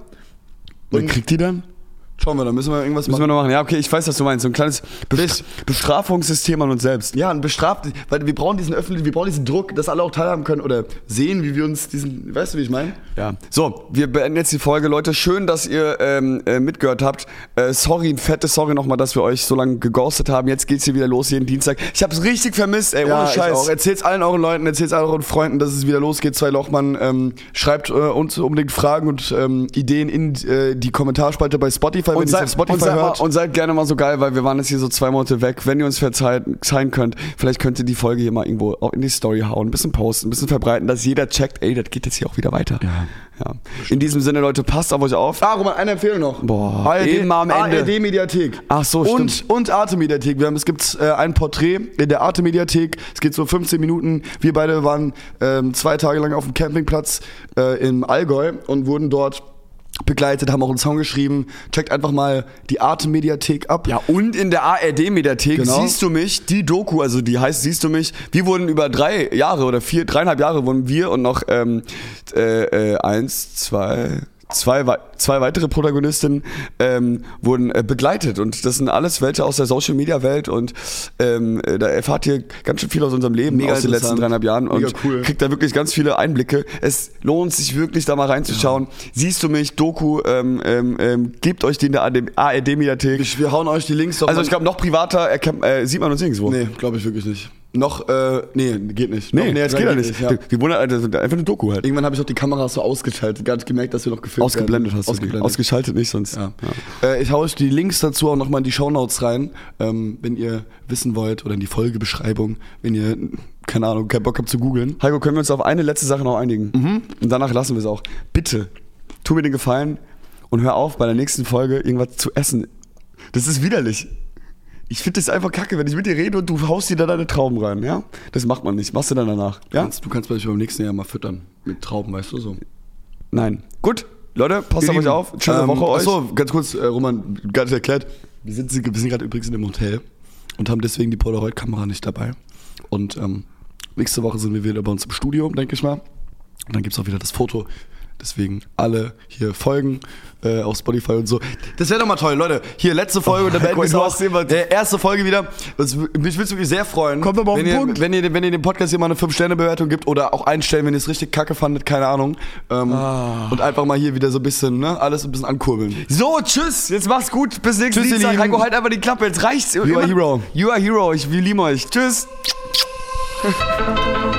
Wer Und kriegt die dann? schauen wir, da müssen wir irgendwas Müssen wir machen. noch machen. Ja, okay, ich weiß, was du meinst. So ein kleines Best- Bestrafungssystem an uns selbst. Ja, ein bestraft, weil wir brauchen diesen öffentlichen, wir brauchen diesen Druck, dass alle auch teilhaben können oder sehen, wie wir uns diesen, weißt du, wie ich meine? Ja. So, wir beenden jetzt die Folge. Leute, schön, dass ihr ähm, äh, mitgehört habt. Äh, sorry, ein fettes Sorry nochmal, dass wir euch so lange geghostet haben. Jetzt geht's hier wieder los, jeden Dienstag. Ich hab's richtig vermisst, ey, ohne Ja, Scheiß. ich auch. Erzählt's allen euren Leuten, erzählt's allen euren Freunden, dass es wieder losgeht. Zwei Lochmann, ähm, schreibt äh, uns unbedingt Fragen und ähm, Ideen in äh, die Kommentarspalte bei Spotify, wenn Und ihr es seid, auf Spotify und, seid mal, hört. und seid gerne mal so geil, weil wir waren jetzt hier so zwei Monate weg. Wenn ihr uns verzeiht, verzeihen könnt, vielleicht könnt ihr die Folge hier mal irgendwo auch in die Story hauen, ein bisschen posten, ein bisschen verbreiten, dass jeder checkt, ey, das geht jetzt hier auch wieder weiter. Ja. Ja. In diesem Sinne, Leute, passt auf euch auf. Ah, Roman, eine Empfehlung noch. Boah, A R D, eben am Ende. A R D-Mediathek. Ach so, und, stimmt. und Arte-Mediathek. Wir haben, es gibt äh, ein Porträt in der Arte-Mediathek. Es geht so fünfzehn Minuten. Wir beide waren ähm, zwei Tage lang auf dem Campingplatz äh, im Allgäu und wurden dort begleitet, haben auch einen Song geschrieben. Checkt einfach mal die Arte-Mediathek ab. Ja, und in der A R D-Mediathek Genau. siehst du mich, die Doku, also die heißt Siehst du mich, wir wurden über drei Jahre oder vier, dreieinhalb Jahre wurden wir und noch ähm, äh, äh, eins, zwei, zwei, wei- zwei weitere Protagonistinnen ähm, wurden äh, begleitet und das sind alles welche aus der Social-Media-Welt und ähm, äh, da erfahrt ihr ganz schön viel aus unserem Leben Mega aus den letzten interessant. dreieinhalb Jahren und Mega cool. kriegt da wirklich ganz viele Einblicke. Es lohnt sich wirklich da mal reinzuschauen. Siehst du mich, Doku, ähm, ähm, ähm, gebt euch die in der A R D-Mediathek. Ich, wir hauen euch die Links auf. Also ich glaube, noch privater erkennt, äh, sieht man uns nirgendwo. Nee, glaube ich wirklich nicht. Noch, äh, nee, geht nicht. Nee, noch näher das dran geht ja nicht. ja. Wir wundern, also einfach eine Doku halt. Irgendwann habe ich auch die Kameras so ausgeschaltet, gar nicht gemerkt, dass wir noch gefilmt Ausgeblendet werden. hast du die. Ausgeblendet. Ausgeschaltet nicht, sonst. Ja. Äh, ich hau euch die Links dazu auch nochmal in die Shownotes rein, ähm, wenn ihr wissen wollt, oder in die Folgebeschreibung, wenn ihr, keine Ahnung, keinen Bock habt zu googeln. Heiko, können wir uns auf eine letzte Sache noch einigen? Mhm. Und danach lassen wir es auch. Bitte, tu mir den Gefallen und hör auf, bei der nächsten Folge irgendwas zu essen. Das ist widerlich. Ich finde das einfach kacke, wenn ich mit dir rede und du haust dir da deine Trauben rein, ja? Das macht man nicht. Machst du dann danach, ja? Kannst, du kannst mich beim nächsten Jahr mal füttern. Mit Trauben, weißt du so. Nein. Gut, Leute, passt auf euch auf. Schöne ähm, Woche euch. Achso, ganz kurz, äh, Roman, gar nicht erklärt. Wir sind, wir sind gerade übrigens in dem Hotel und haben deswegen die Polaroid-Kamera nicht dabei. Und ähm, nächste Woche sind wir wieder bei uns im Studio, denke ich mal. Und dann gibt es auch wieder das Foto. Deswegen alle hier folgen äh, auf Spotify und so. Das wäre doch mal toll, Leute. Hier, letzte Folge und dann beenden wir es du auch. hast jemand- Äh, erste Folge wieder. Das, mich würde es wirklich sehr freuen. Kommt aber auf wenn den ihr, Punkt. Wenn ihr, wenn ihr dem Podcast hier mal eine fünf Sterne Bewertung gibt oder auch einstellen, wenn ihr es richtig kacke fandet, keine Ahnung. Ähm, Ah. Und einfach mal hier wieder so ein bisschen, ne, alles ein bisschen ankurbeln. So, tschüss. Jetzt mach's gut. Bis nächsten Tschüss, ihr Dienstag. Lieben. Heiko, halt einfach die Klappe. Jetzt reicht's. You are hero. You are hero. Ich, wir lieben euch. Tschüss.